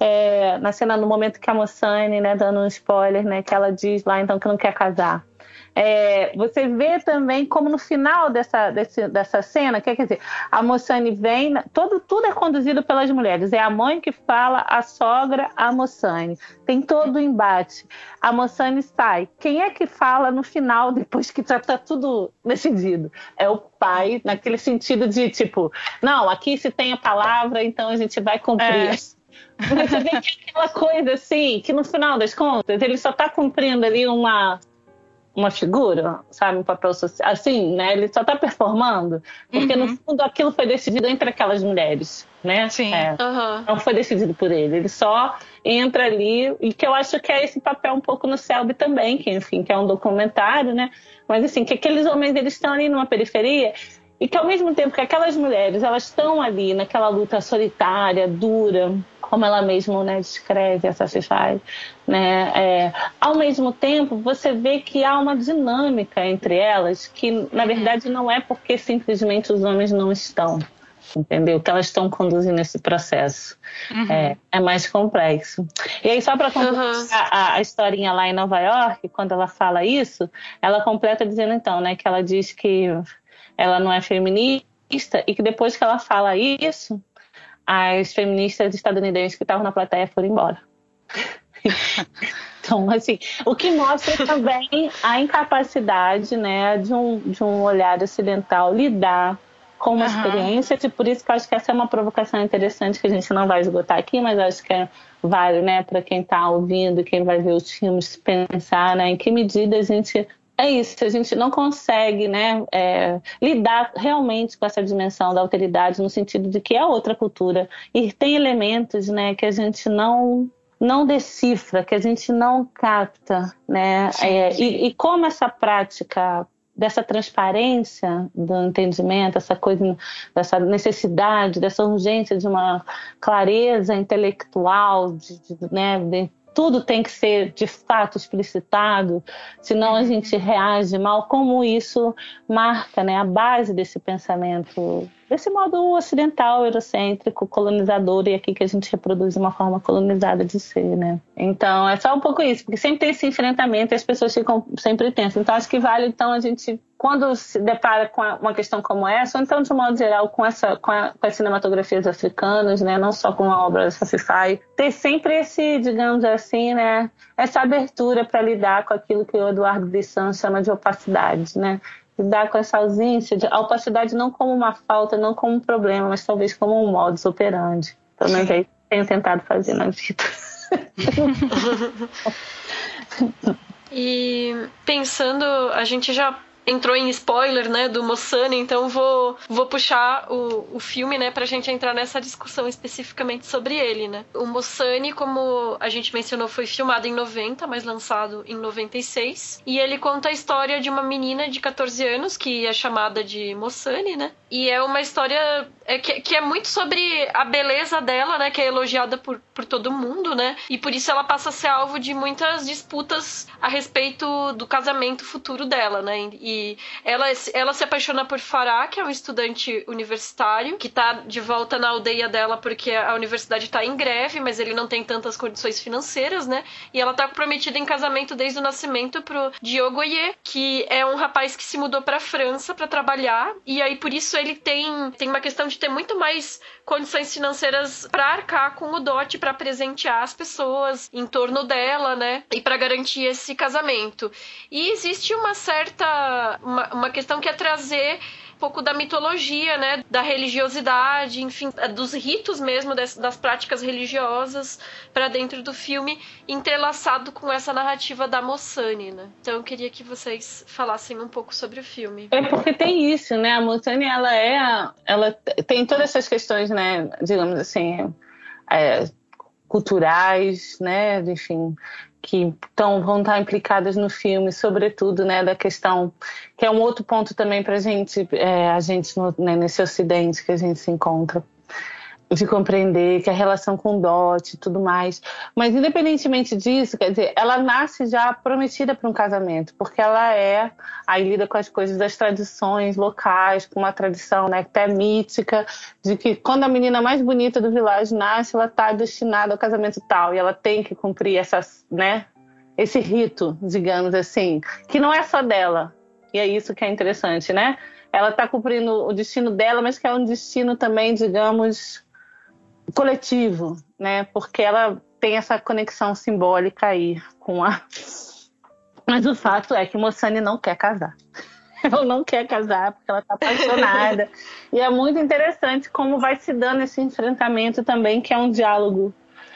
É, na cena, no momento que a Mossane, né? Dando um spoiler, né? Que ela diz lá, então, que não quer casar. É, você vê também como no final dessa, desse, dessa cena, quer dizer, a Mossane vem, todo, tudo é conduzido pelas mulheres, é a mãe que fala, a sogra, a Mossane, tem todo o embate, a Mossane sai, quem é que fala no final, depois que já está tudo decidido? É o pai, naquele sentido de tipo, não, aqui se tem a palavra, então a gente vai cumprir. É. Você vê que é aquela coisa assim, que no final das contas ele só está cumprindo ali uma uma figura, sabe, um papel social, assim, né, ele só tá performando, porque uhum. no fundo aquilo foi decidido entre aquelas mulheres, né, Sim. É, uhum. não foi decidido por ele, ele só entra ali, e que eu acho que é esse papel um pouco no Selby também, que enfim, que é um documentário, né, mas assim, que aqueles homens, eles estão ali numa periferia, e que ao mesmo tempo que aquelas mulheres, elas estão ali naquela luta solitária, dura, como ela mesma, né, descreve essa Safi, né, é, ao mesmo tempo você vê que há uma dinâmica entre elas que na verdade não é porque simplesmente os homens não estão, entendeu? Que elas estão conduzindo esse processo. Uhum. É, é mais complexo. E aí só para concluir uhum. a, a historinha lá em Nova York, quando ela fala isso, ela completa dizendo então, né, que ela diz que ela não é feminista e que depois que ela fala isso, as feministas estadunidenses que estavam na plateia foram embora. Então, assim, o que mostra também a incapacidade, né, de um, de um olhar ocidental lidar com uma uhum. experiência, e por isso que eu acho que essa é uma provocação interessante que a gente não vai esgotar aqui, mas acho que é válido, né, para quem está ouvindo, quem vai ver os filmes, pensar, né, em que medida a gente... É isso, a gente não consegue, né, é, lidar realmente com essa dimensão da alteridade no sentido de que é outra cultura e tem elementos, né, que a gente não, não decifra, que a gente não capta, né, é, e, e como essa prática dessa transparência do entendimento, essa coisa, dessa necessidade, dessa urgência de uma clareza intelectual, de, de, né, de, tudo tem que ser de fato explicitado, senão a gente reage mal, como isso marca, né, a base desse pensamento, desse modo ocidental, eurocêntrico, colonizador, e aqui que a gente reproduz uma forma colonizada de ser, né? Então é só um pouco isso, porque sempre tem esse enfrentamento e as pessoas ficam sempre tensas. Então acho que vale, então, a gente, quando se depara com uma questão como essa, ou então de um modo geral com, essa, com, a, com as cinematografias africanas, né, não só com a obra da Safi Faye, ter sempre esse, digamos assim, né, essa abertura para lidar com aquilo que o Eduardo Glissant chama de opacidade, né? Lidar com essa ausência, de, a opacidade não como uma falta, não como um problema, mas talvez como um modus operandi. Pelo menos é isso que eu tenho tentado fazer na vida. E pensando, a gente já entrou em spoiler, né, do Moçane, então vou, vou puxar o, o filme, né, pra gente entrar nessa discussão especificamente sobre ele, né. O Moçane, como a gente mencionou, foi filmado em noventa, mas lançado em noventa e seis, e ele conta a história de uma menina de catorze anos, que é chamada de Moçane, né, e é uma história é, que, que é muito sobre a beleza dela, né, que é elogiada por, por todo mundo, né, e por isso ela passa a ser alvo de muitas disputas a respeito do casamento futuro dela, né, e E ela, ela se apaixona por Farah, que é um estudante universitário, que tá de volta na aldeia dela porque a universidade tá em greve, mas ele não tem tantas condições financeiras, né? E ela tá prometida em casamento desde o nascimento pro Diogo Oye, que é um rapaz que se mudou pra França pra trabalhar, e aí por isso ele tem, tem uma questão de ter muito mais condições financeiras pra arcar com o dote, pra presentear as pessoas em torno dela, né? E pra garantir esse casamento. E existe uma certa Uma, uma questão que é trazer um pouco da mitologia, né, da religiosidade, enfim, dos ritos mesmo, das, das práticas religiosas para dentro do filme, entrelaçado com essa narrativa da Moçane, né? Então eu queria que vocês falassem um pouco sobre o filme. É porque tem isso, né? A Moçane, ela é, ela tem todas essas questões, né, digamos assim, é, culturais, né, enfim, que tão, vão estar implicadas no filme, sobretudo, né, da questão, que é um outro ponto também para gente, é, a gente, no, né, nesse ocidente que a gente se encontra, de compreender que a relação com o dote e tudo mais. Mas, independentemente disso, quer dizer, ela nasce já prometida para um casamento, porque ela é, aí lida com as coisas das tradições locais, com uma tradição, né, até mítica, de que quando a menina mais bonita do vilarejo nasce, ela está destinada ao casamento tal, e ela tem que cumprir essas, né, esse rito, digamos assim, que não é só dela. E é isso que é interessante, né? Ela está cumprindo o destino dela, mas que é um destino também, digamos, coletivo, né? Porque ela tem essa conexão simbólica aí com a... Mas o fato é que Moçane não quer casar. Ela não quer casar porque ela está apaixonada. E é muito interessante como vai se dando esse enfrentamento também, que é um diálogo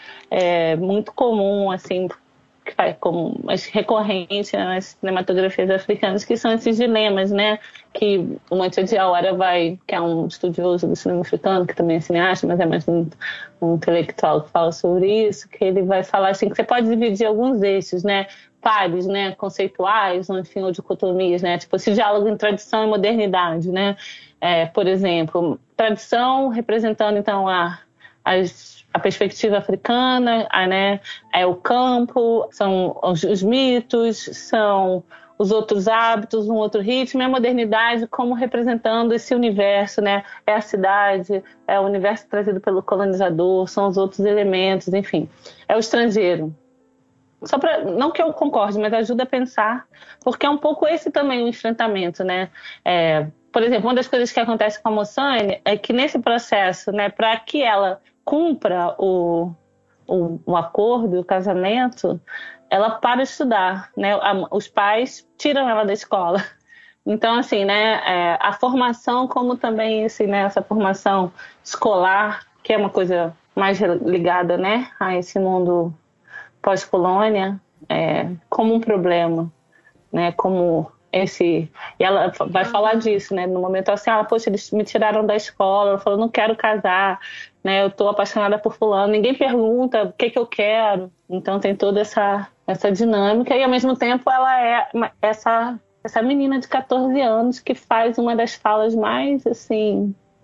é, muito comum, assim, que faz como mais recorrente nas cinematografias africanas, que são esses dilemas, né? Que o Mantia Diawara vai, que é um estudioso do cinema africano, que também é cineasta, mas é mais um, um intelectual que fala sobre isso, que ele vai falar assim, que você pode dividir alguns eixos, né? Pares, né? Conceituais, ou enfim, ou dicotomias, né? Tipo, esse diálogo entre tradição e modernidade, né? É, por exemplo, tradição representando, então, a, as a perspectiva africana, a, né, é o campo, são os, os mitos, são os outros hábitos, um outro ritmo, e a modernidade como representando esse universo, né? É a cidade, é o universo trazido pelo colonizador, são os outros elementos, enfim, é o estrangeiro. Só pra, não que eu concorde, mas ajuda a pensar, porque é um pouco esse também o enfrentamento, né? É, por exemplo, uma das coisas que acontece com a Moçane é que nesse processo, né, para que ela cumpra o, o, o acordo, o casamento, ela para de estudar, né? Os pais tiram ela da escola. Então, assim, né, é, a formação, como também assim, né, essa formação escolar, que é uma coisa mais ligada, né, a esse mundo pós-colônia, é, como um problema, né, como esse... E ela vai falar disso, né, no momento assim, ela, poxa, eles me tiraram da escola, ela falou, não quero casar, né, eu tô apaixonada por fulano, ninguém pergunta o que que eu quero. Então tem toda essa, essa dinâmica e, ao mesmo tempo, ela é essa, essa menina de catorze anos que faz uma das falas mais, assim,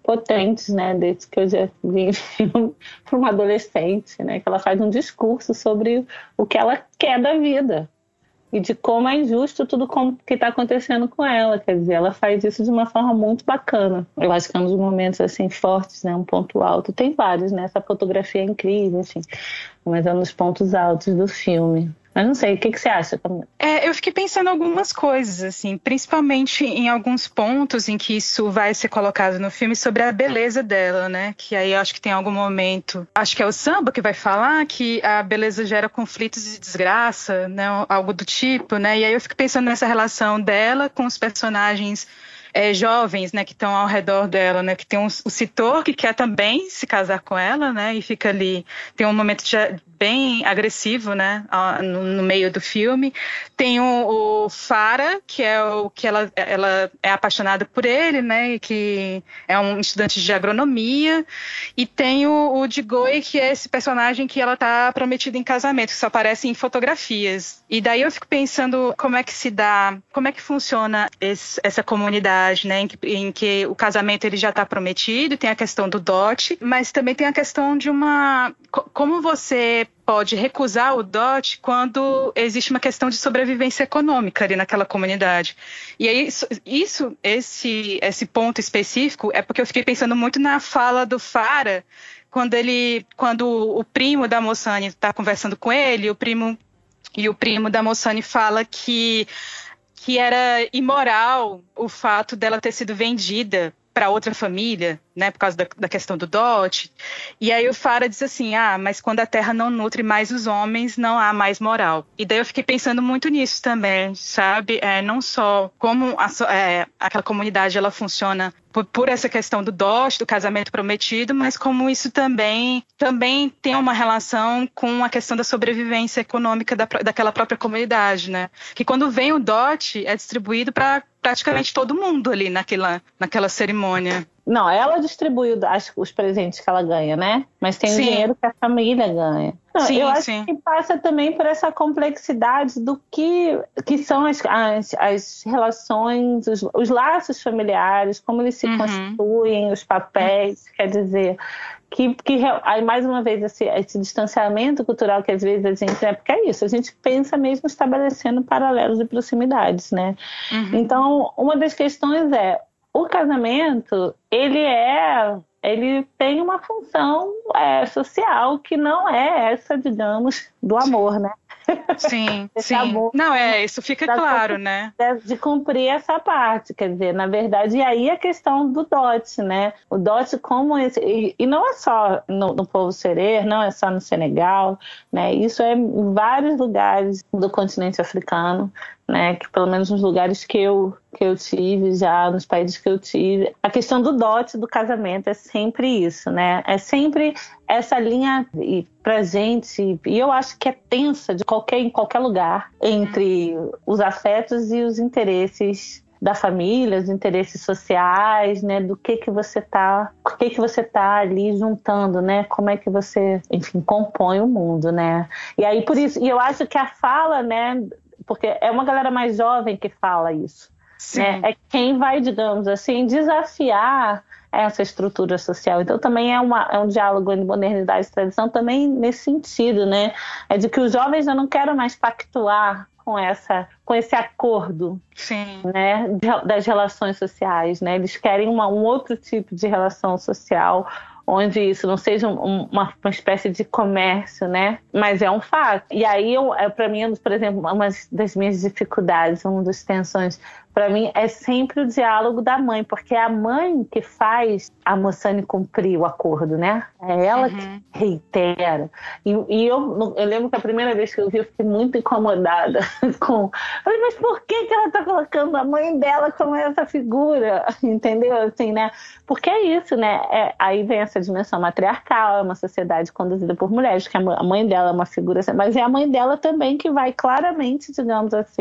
potentes, né, desde que eu já vi para uma adolescente, né, que ela faz um discurso sobre o que ela quer da vida e de como é injusto tudo que está acontecendo com ela. Quer dizer, ela faz isso de uma forma muito bacana. Eu acho que é um dos momentos assim fortes, né, um ponto alto. Tem vários, né, essa fotografia é incrível, assim, mas é um dos pontos altos do filme. Mas não sei, o que, que você acha, Camila? É, eu fiquei pensando algumas coisas, assim, principalmente em alguns pontos em que isso vai ser colocado no filme sobre a beleza dela, né? Que aí eu acho que tem algum momento, acho que é o Samba que vai falar que a beleza gera conflitos e desgraça, né? Algo do tipo, né? E aí eu fico pensando nessa relação dela com os personagens É, jovens, né, que estão ao redor dela, né, que tem um, o Citor que quer também se casar com ela, né, e fica ali, tem um momento de, bem agressivo, né, no, no meio do filme. Tem o, o Farah, que é o que ela, ela é apaixonada por ele, né, e que é um estudante de agronomia, e tem o, o Digoi, que é esse personagem que ela tá prometida em casamento, que só aparece em fotografias. E daí eu fico pensando como é que se dá, como é que funciona esse, essa comunidade, né, em, que, em que o casamento ele já está prometido, tem a questão do dote, mas também tem a questão de uma... Como você pode recusar o dote quando existe uma questão de sobrevivência econômica ali naquela comunidade. E aí, isso, isso esse, esse ponto específico é porque eu fiquei pensando muito na fala do Farah, quando, ele, quando o primo da Moçane está conversando com ele, o primo, e o primo da Moçane fala que que era imoral o fato dela ter sido vendida para outra família, né, por causa da, da questão do dote. E aí o Farah diz assim, ah, mas quando a terra não nutre mais os homens, não há mais moral. E daí eu fiquei pensando muito nisso também, sabe? É, não só como a, é, aquela comunidade ela funciona por, por essa questão do dote, do casamento prometido, mas como isso também, também tem uma relação com a questão da sobrevivência econômica da, daquela própria comunidade, né? Que quando vem o dote, é distribuído para praticamente todo mundo ali naquela, naquela cerimônia. Não, ela distribui as, os presentes que ela ganha, né? Mas tem sim. o dinheiro que a família ganha. Não, sim, eu acho sim. que passa também por essa complexidade do que, que são as, as, as relações, os, os laços familiares, como eles se uhum. constituem, os papéis, uhum. quer dizer... Que, que aí, mais uma vez, esse, esse distanciamento cultural que às vezes a gente... É porque é isso, a gente pensa mesmo estabelecendo paralelos e proximidades, né? Uhum. Então, uma das questões é, o casamento, ele é... ele tem uma função é, social que não é essa, digamos, do amor, né? Sim, sim. Amor, não, é, isso fica claro, né? De cumprir essa parte, quer dizer, na verdade, e aí a questão do dote, né? O dote como esse, e, e não é só no, no povo serê, não é só no Senegal, né? Isso é em vários lugares do continente africano, né, que pelo menos nos lugares que eu, que eu tive já, nos países que eu tive, a questão do dote do casamento é sempre isso, né? É sempre essa linha e pra gente, e eu acho que é tensa de qualquer, em qualquer lugar, entre os afetos e os interesses da família, os interesses sociais, né, do que que você tá, o que que você tá ali juntando, né, como é que você, enfim, compõe o mundo, né? E aí por isso, e eu acho que a fala, né, porque é uma galera mais jovem que fala isso, sim. né? É quem vai, digamos assim, desafiar essa estrutura social. Então também é, uma, é um diálogo entre modernidade e tradição também nesse sentido, né? É de que os jovens já não querem mais pactuar com, essa, com esse acordo, sim. né, das relações sociais, né? Eles querem uma, um outro tipo de relação social, onde isso não seja um, uma, uma espécie de comércio, né? Mas é um fato. E aí, eu, para mim, por exemplo, uma das minhas dificuldades, uma das tensões, para mim, é sempre o diálogo da mãe, porque é a mãe que faz a Moçane cumprir o acordo, né? É ela uhum. que reitera. E, e eu, eu lembro que a primeira vez que eu vi, eu fiquei muito incomodada com... Eu falei, mas por que, que ela está colocando a mãe dela como essa figura? Entendeu? Assim, né? Porque é isso, né? É, aí vem essa dimensão matriarcal, é uma sociedade conduzida por mulheres, que a mãe dela é uma figura... Mas é a mãe dela também que vai claramente, digamos assim,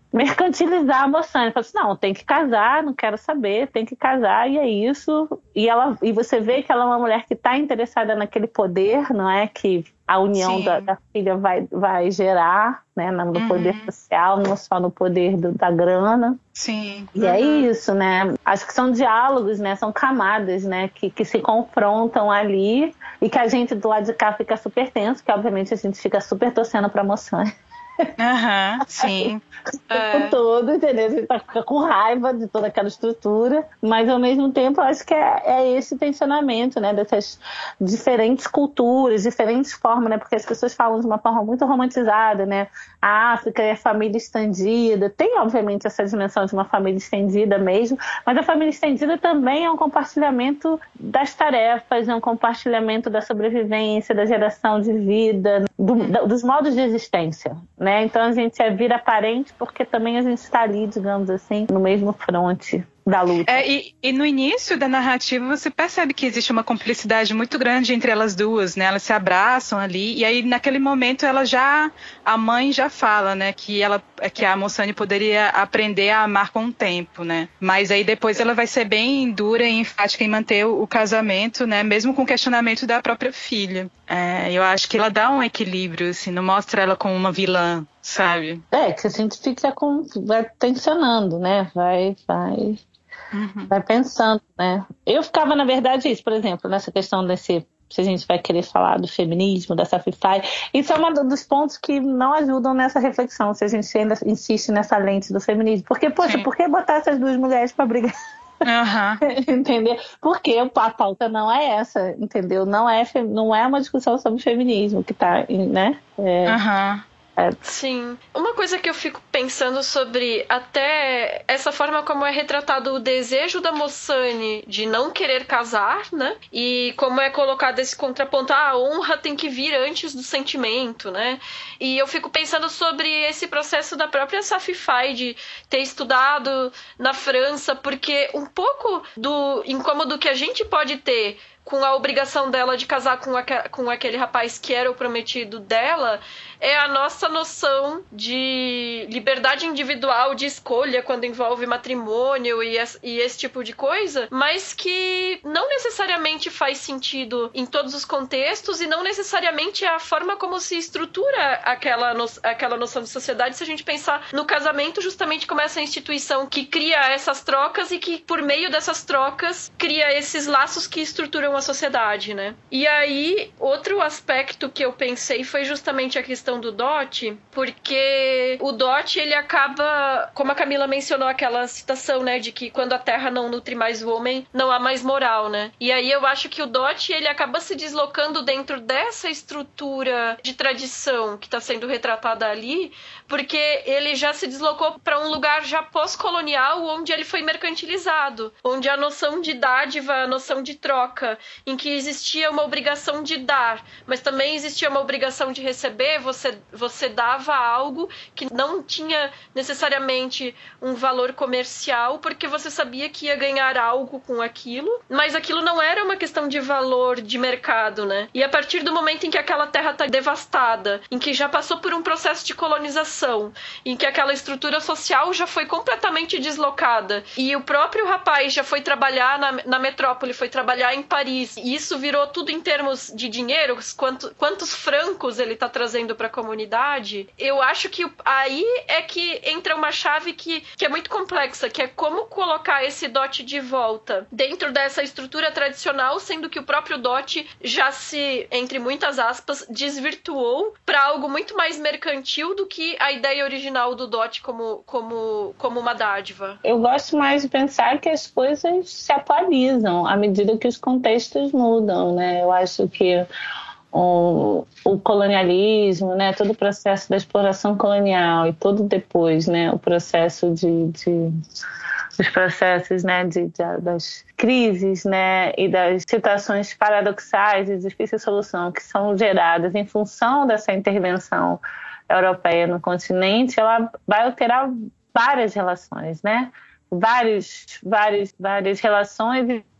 mercantilizar a Moçane. Fala assim, não, tem que casar, não quero saber, tem que casar, e é isso. E, ela, e você vê que ela é uma mulher que está interessada naquele poder, não é? Que a união da, da filha vai, vai gerar, né? No uhum. poder social, não só no poder do, da grana. Sim. E uhum. é isso, né? Acho que são diálogos, né? São camadas, né? Que, que se confrontam ali e que a gente do lado de cá fica super tenso, que obviamente a gente fica super torcendo pra Moçane. Aham, uhum, sim. O tempo todo, entendeu? A gente tá, fica com raiva de toda aquela estrutura, mas ao mesmo tempo eu acho que é, é esse tensionamento, né? Dessas diferentes culturas, diferentes formas, né? Porque as pessoas falam de uma forma muito romantizada, né? A África é a família estendida. Tem, obviamente, essa dimensão de uma família estendida mesmo, mas a família estendida também é um compartilhamento das tarefas, é um compartilhamento da sobrevivência, da geração de vida, do, dos modos de existência, né? Então a gente é vira parente porque também a gente está ali, digamos assim, no mesmo fronte da luta. É, e, e no início da narrativa você percebe que existe uma cumplicidade muito grande entre elas duas, né? Elas se abraçam ali e aí naquele momento ela já, a mãe já fala, né? Que, ela, que a Moçane poderia aprender a amar com o tempo, né? Mas aí depois ela vai ser bem dura e enfática em manter o, o casamento, né? Mesmo com o questionamento da própria filha. É, eu acho que ela dá um equilíbrio, assim, não mostra ela como uma vilã, sabe? É, que a gente fica com, vai tensionando, né? Vai, vai... Uhum. Vai pensando, né? Eu ficava, na verdade, isso, por exemplo, nessa questão desse, se a gente vai querer falar do feminismo, da Safify, isso é um dos pontos que não ajudam nessa reflexão, se a gente ainda insiste nessa lente do feminismo. Porque, poxa, Sim. por que botar essas duas mulheres para brigar? Uhum. Entendeu? Porque a pauta não é essa, entendeu? Não é, não é uma discussão sobre feminismo que tá, né? É... Uhum. Sim. Uma coisa que eu fico pensando sobre até essa forma como é retratado o desejo da Moçane de não querer casar, né? E como é colocado esse contraponto, ah, a honra tem que vir antes do sentimento, né? E eu fico pensando sobre esse processo da própria Safify de ter estudado na França, porque um pouco do incômodo que a gente pode ter com a obrigação dela de casar com, aque- com aquele rapaz que era o prometido dela, é a nossa noção de liberdade individual, de escolha quando envolve matrimônio e, es- e esse tipo de coisa, mas que não necessariamente faz sentido em todos os contextos e não necessariamente é a forma como se estrutura aquela, no- aquela noção de sociedade, se a gente pensar no casamento justamente como essa instituição que cria essas trocas e que, por meio dessas trocas, cria esses laços que estruturam a sociedade, né? E aí, outro aspecto que eu pensei foi justamente a questão do dote, porque o dote, ele acaba, como a Camila mencionou aquela citação, né, de que quando a terra não nutre mais o homem, não há mais moral, né? E aí eu acho que o dote, ele acaba se deslocando dentro dessa estrutura de tradição que está sendo retratada ali, porque ele já se deslocou para um lugar já pós-colonial, onde ele foi mercantilizado, onde a noção de dádiva, a noção de troca, em que existia uma obrigação de dar, mas também existia uma obrigação de receber, você, você dava algo que não tinha necessariamente um valor comercial, porque você sabia que ia ganhar algo com aquilo, mas aquilo não era uma questão de valor de mercado, né? E a partir do momento em que aquela terra está devastada, em que já passou por um processo de colonização, em que aquela estrutura social já foi completamente deslocada, e o próprio rapaz já foi trabalhar na, na metrópole, foi trabalhar em Paris, e isso virou tudo em termos de dinheiro, quanto, quantos francos ele está trazendo para a comunidade, eu acho que aí é que entra uma chave que, que é muito complexa, que é como colocar esse dote de volta dentro dessa estrutura tradicional, sendo que o próprio dote já se, entre muitas aspas, desvirtuou para algo muito mais mercantil do que a ideia original do dote como, como, como uma dádiva. Eu gosto mais de pensar que as coisas se atualizam à medida que os contextos mudam, né? Eu acho que o, o colonialismo, né? Todo o processo da exploração colonial e todo depois, né? O processo de, de os processos, né? De, de, das crises, né? E das situações paradoxais e de difícil solução que são geradas em função dessa intervenção europeia no continente, ela vai alterar várias relações, né? Vários, várias, várias relações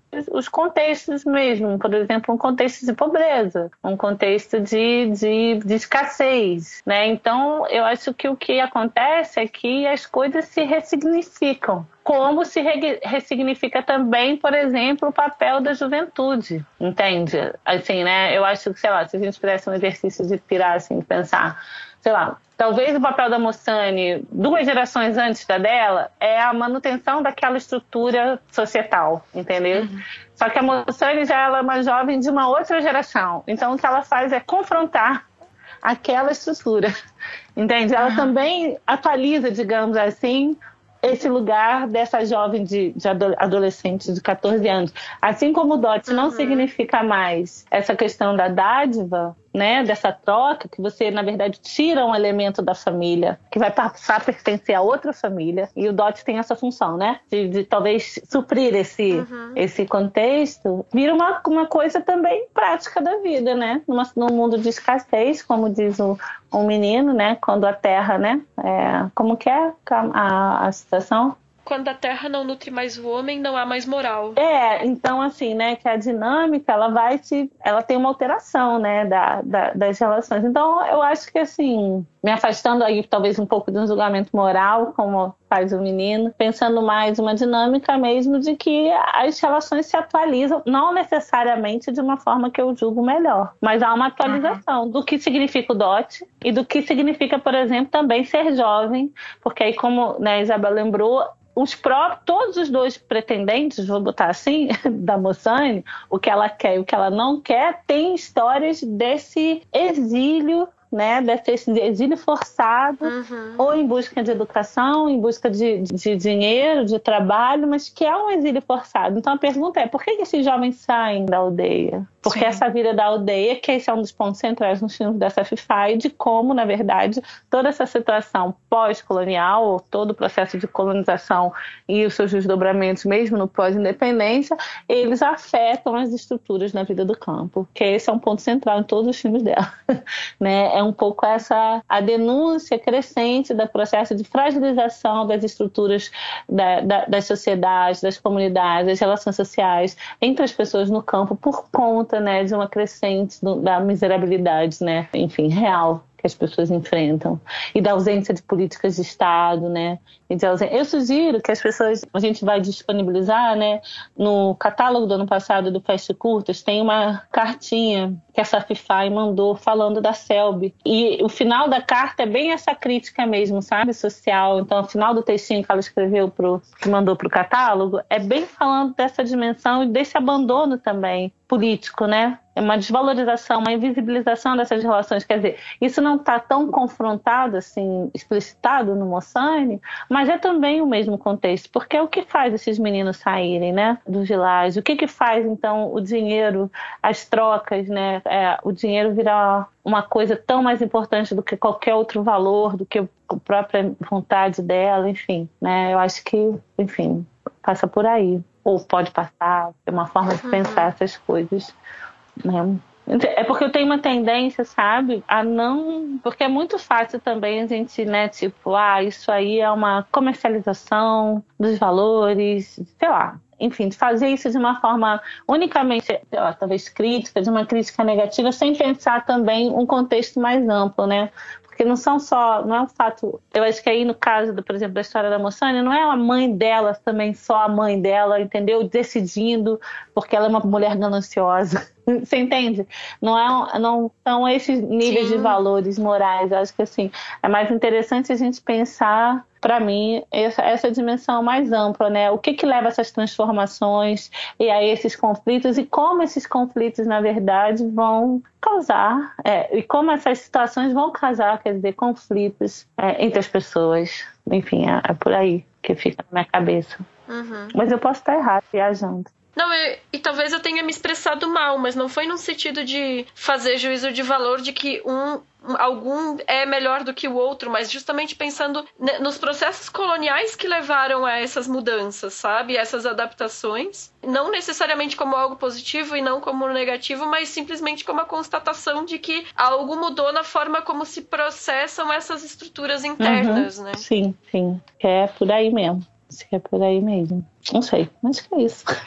os contextos mesmo, por exemplo, um contexto de pobreza, um contexto de, de, de escassez, né? Então, eu acho que o que acontece é que as coisas se ressignificam. Como se re- ressignifica também, por exemplo, o papel da juventude, entende? Assim, né? Eu acho que, sei lá, se a gente fizesse um exercício de pirar, assim, pensar, sei lá, talvez o papel da Moçane, duas gerações antes da dela, é a manutenção daquela estrutura societal, entendeu? Uhum. Só que a Moçane já ela é uma jovem de uma outra geração. Então, o que ela faz é confrontar aquela estrutura, entende? Ela uhum. também atualiza, digamos assim, esse lugar dessa jovem de, de adolescente de catorze anos. Assim como o dote uhum. não significa mais essa questão da dádiva, né, dessa troca, que você, na verdade, tira um elemento da família, que vai passar a pertencer a outra família, e o dote tem essa função, né, de, de talvez suprir esse, uhum. esse contexto, vira uma, uma coisa também prática da vida, né, Numa, num mundo de escassez, como diz o, um menino, né, quando a terra, né, é, como que é a, a situação? Quando a terra não nutre mais o homem, não há mais moral. É, então assim, né, que a dinâmica, ela vai se... ela tem uma alteração, né, da, da, das relações. Então, eu acho que, assim, me afastando aí, talvez, um pouco de um julgamento moral, como faz o menino, pensando mais uma dinâmica mesmo de que as relações se atualizam, não necessariamente de uma forma que eu julgo melhor, mas há uma atualização uhum. do que significa o dote e do que significa, por exemplo, também ser jovem, porque aí, como, né, a Isabel lembrou, os próprios, todos os dois pretendentes, vou botar assim, da Moçane, o que ela quer e o que ela não quer, tem histórias desse exílio, né, desse exílio forçado, uhum. ou em busca de educação, em busca de, de dinheiro, de trabalho, mas que é um exílio forçado. Então a pergunta é, por que esses jovens saem da aldeia? Porque Sim. essa vida da aldeia, que esse é um dos pontos centrais nos filmes dessa Fifai, de como, na verdade, toda essa situação pós-colonial, ou todo o processo de colonização e os seus desdobramentos, mesmo no pós-independência, eles afetam as estruturas na vida do campo, que esse é um ponto central em todos os filmes dela, né? É um pouco essa a denúncia crescente do processo de fragilização das estruturas da, da, das sociedades, das comunidades, das relações sociais entre as pessoas no campo por conta, né, de uma crescente do, da miserabilidade, né, enfim, real que as pessoas enfrentam, e da ausência de políticas de Estado, né? E de ausência... Eu sugiro que as pessoas, a gente vai disponibilizar, né, no catálogo do ano passado do Fast Curtas, tem uma cartinha que a Fifai mandou falando da Selby. E o final da carta é bem essa crítica mesmo, sabe? Social. Então, o final do textinho que ela escreveu, pro, que mandou para o catálogo, é bem falando dessa dimensão e desse abandono também político, né? É uma desvalorização, uma invisibilização dessas relações. Quer dizer, isso não está tão confrontado, assim, explicitado no Moçane, mas é também o mesmo contexto, porque é o que faz esses meninos saírem, né, do gilágio. O que que faz, então, o dinheiro, as trocas, né, é, o dinheiro virar uma coisa tão mais importante do que qualquer outro valor, do que a própria vontade dela, enfim, né? Eu acho que, enfim, passa por aí. Ou pode passar, é uma forma de pensar essas coisas, né? É porque eu tenho uma tendência, sabe, a não... Porque é muito fácil também a gente, né, tipo, ah, isso aí é uma comercialização dos valores, sei lá. Enfim, de fazer isso de uma forma unicamente, ó, talvez crítica, de uma crítica negativa, sem pensar também um contexto mais amplo, né? Porque não são só, não é um fato, eu acho que aí no caso, do, por exemplo, da história da Moçane, não é a mãe dela também, só a mãe dela, entendeu? Decidindo, porque ela é uma mulher gananciosa. Você entende? Não, é, não são esses níveis Sim. de valores morais. Eu acho que assim, é mais interessante a gente pensar, para mim, essa, essa dimensão mais ampla, né? O que que leva a essas transformações e a esses conflitos, e como esses conflitos, na verdade, vão causar, é, e como essas situações vão causar, quer dizer, conflitos é, entre as pessoas. Enfim, é, é por aí que fica na minha cabeça. Uhum. Mas eu posso estar errado, viajando. Não, eu, e talvez eu tenha me expressado mal, mas não foi num sentido de fazer juízo de valor de que um, algum é melhor do que o outro, mas justamente pensando nos processos coloniais que levaram a essas mudanças, sabe? Essas adaptações. Não necessariamente como algo positivo e não como negativo, mas simplesmente como a constatação de que algo mudou na forma como se processam essas estruturas internas, uhum. né? Sim, sim. É por aí mesmo. É por aí mesmo. Não sei, mas que é isso.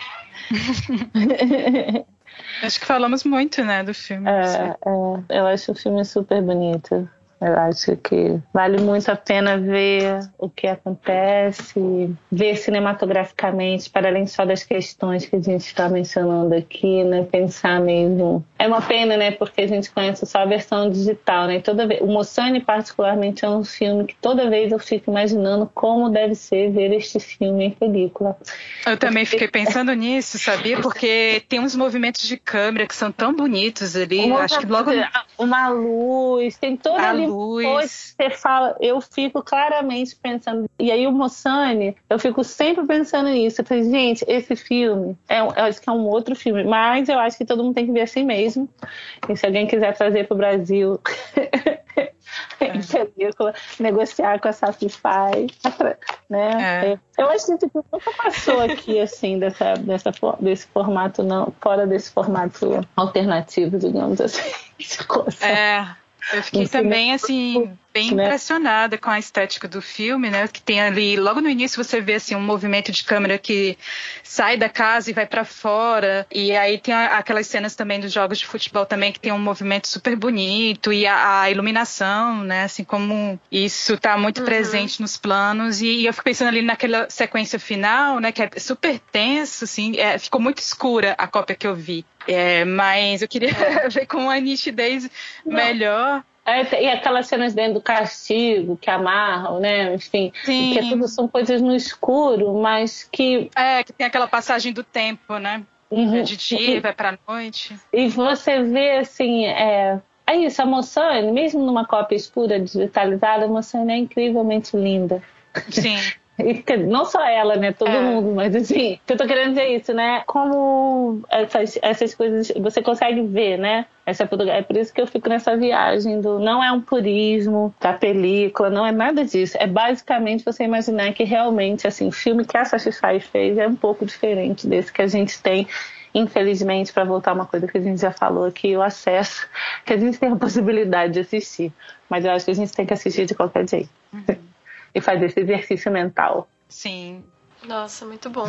Acho que falamos muito, né, do filme. É, é, eu acho o filme super bonito. Eu acho que vale muito a pena ver o que acontece, ver cinematograficamente, para além só das questões que a gente está mencionando aqui, né? Pensar mesmo. É uma pena, né? Porque a gente conhece só a versão digital, né? Toda vez... O Moçane, particularmente, é um filme que toda vez eu fico imaginando como deve ser ver este filme em película. Eu também fiquei pensando nisso, sabia? Porque tem uns movimentos de câmera que são tão bonitos ali. Uma, acho que logo uma luz, tem toda a ali. Luz. Você fala, eu fico claramente pensando. E aí o Moçane, eu fico sempre pensando nisso. Eu falei, gente, esse filme, é, eu acho que é um outro filme, mas eu acho que todo mundo tem que ver assim mesmo. E se alguém quiser trazer para o Brasil em película, negociar com a Safify, né? É. Eu acho que tipo, nunca passou aqui assim dessa, dessa, desse formato, não, fora desse formato alternativo, digamos assim. É. Eu fiquei também, assim, bem né? impressionada com a estética do filme, né? Que tem ali, logo no início você vê, assim, um movimento de câmera que sai da casa e vai pra fora. E aí tem aquelas cenas também dos jogos de futebol também, que tem um movimento super bonito. E a, a iluminação, né? Assim, como isso tá muito uhum. presente nos planos. E, e eu fico pensando ali naquela sequência final, né? Que é super tenso, assim. É, ficou muito escura a cópia que eu vi. É, mas eu queria é. ver com uma nitidez Não. melhor. É, e aquelas cenas dentro do castigo que amarram, né? Enfim, Sim. que tudo são coisas no escuro, mas que... É, que tem aquela passagem do tempo, né? Uhum. É de dia, vai pra noite. E você vê, assim... É... É isso, a Moçane, mesmo numa cópia escura, digitalizada, a Moçane é incrivelmente linda. Sim. Não só ela, né? Todo é. mundo, mas assim, eu tô querendo dizer isso, né? Como essas, essas coisas você consegue ver, né? Essa, é por isso que eu fico nessa viagem do não é um purismo da película, não é nada disso. É basicamente você imaginar que realmente, assim, o filme que a Safify fez é um pouco diferente desse que a gente tem. Infelizmente, para voltar a uma coisa que a gente já falou aqui, o acesso, que a gente tem a possibilidade de assistir. Mas eu acho que a gente tem que assistir de qualquer jeito. Uhum. E fazer esse exercício mental. Sim. Nossa, muito bom.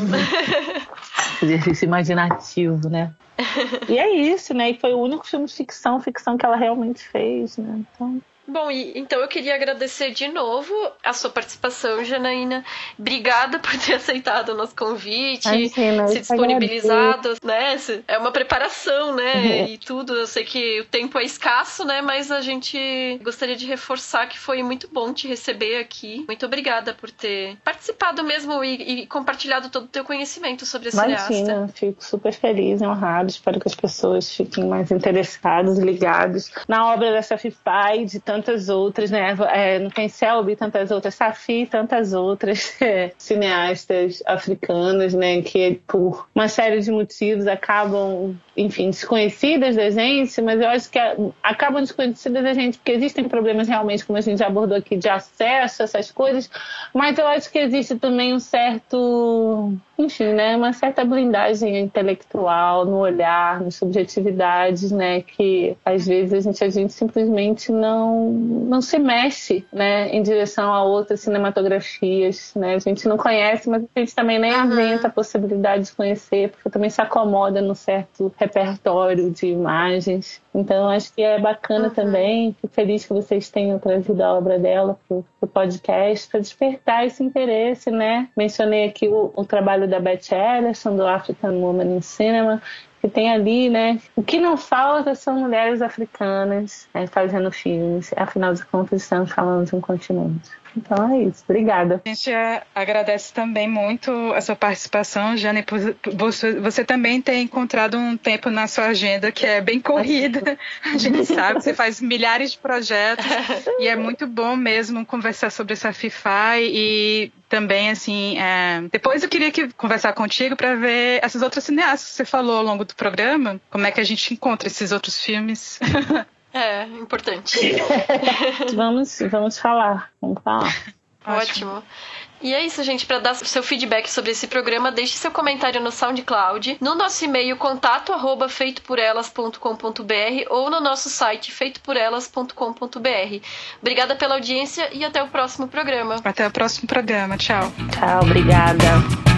Exercício imaginativo, né? E é isso, né? E foi o único filme de ficção, ficção que ela realmente fez, né? Então... Bom, e, então eu queria agradecer de novo a sua participação, Janaína. Obrigada por ter aceitado o nosso convite, Imagina, se disponibilizado, né? É uma preparação, né? Uhum. E tudo. Eu sei que o tempo é escasso, né? Mas a gente gostaria de reforçar que foi muito bom te receber aqui. Muito obrigada por ter participado mesmo e, e compartilhado todo o teu conhecimento sobre a cineasta. Imagina, fico super feliz e honrado. Espero que as pessoas fiquem mais interessadas, ligadas na obra da Safify, de tantas outras, né? É, não tem Selby, tantas outras, Safi, tantas outras é, cineastas africanas, né? Que por uma série de motivos acabam, enfim, desconhecidas da gente, mas eu acho que acabam desconhecidas da gente porque existem problemas realmente, como a gente já abordou aqui, de acesso a essas coisas, mas eu acho que existe também um certo, enfim, né? Uma certa blindagem intelectual no olhar, nas subjetividades, né? Que às vezes a gente, a gente simplesmente não não se mexe, né, em direção a outras cinematografias, né? A gente não conhece, mas a gente também nem uhum. inventa a possibilidade de conhecer, porque também se acomoda num certo repertório de imagens. Então, acho que é bacana uhum. também. Fico feliz que vocês tenham trazido a obra dela para o podcast, para despertar esse interesse, né? Mencionei aqui o, o trabalho da Beth Ellison, do African Woman in Cinema, que tem ali, né? O que não falta são mulheres africanas, né, fazendo filmes. Afinal de contas, estamos falando de um continente. Então é isso. Obrigada. A gente agradece também muito a sua participação, Jane. Você, você também tem encontrado um tempo na sua agenda que é bem corrida. A gente sabe que você faz milhares de projetos e é muito bom mesmo conversar sobre essa Safify e também, assim, é... depois eu queria que, conversar contigo para ver essas outras cineastas que você falou ao longo do programa, como é que a gente encontra esses outros filmes. É, importante. vamos, vamos falar, vamos falar. Ótimo. E é isso, gente. Para dar seu feedback sobre esse programa, deixe seu comentário no SoundCloud, no nosso e-mail contato arroba feito por elas ponto com ponto b r ou no nosso site feito por elas ponto com ponto b r. Obrigada pela audiência e até o próximo programa. Até o próximo programa. Tchau. Tchau, obrigada.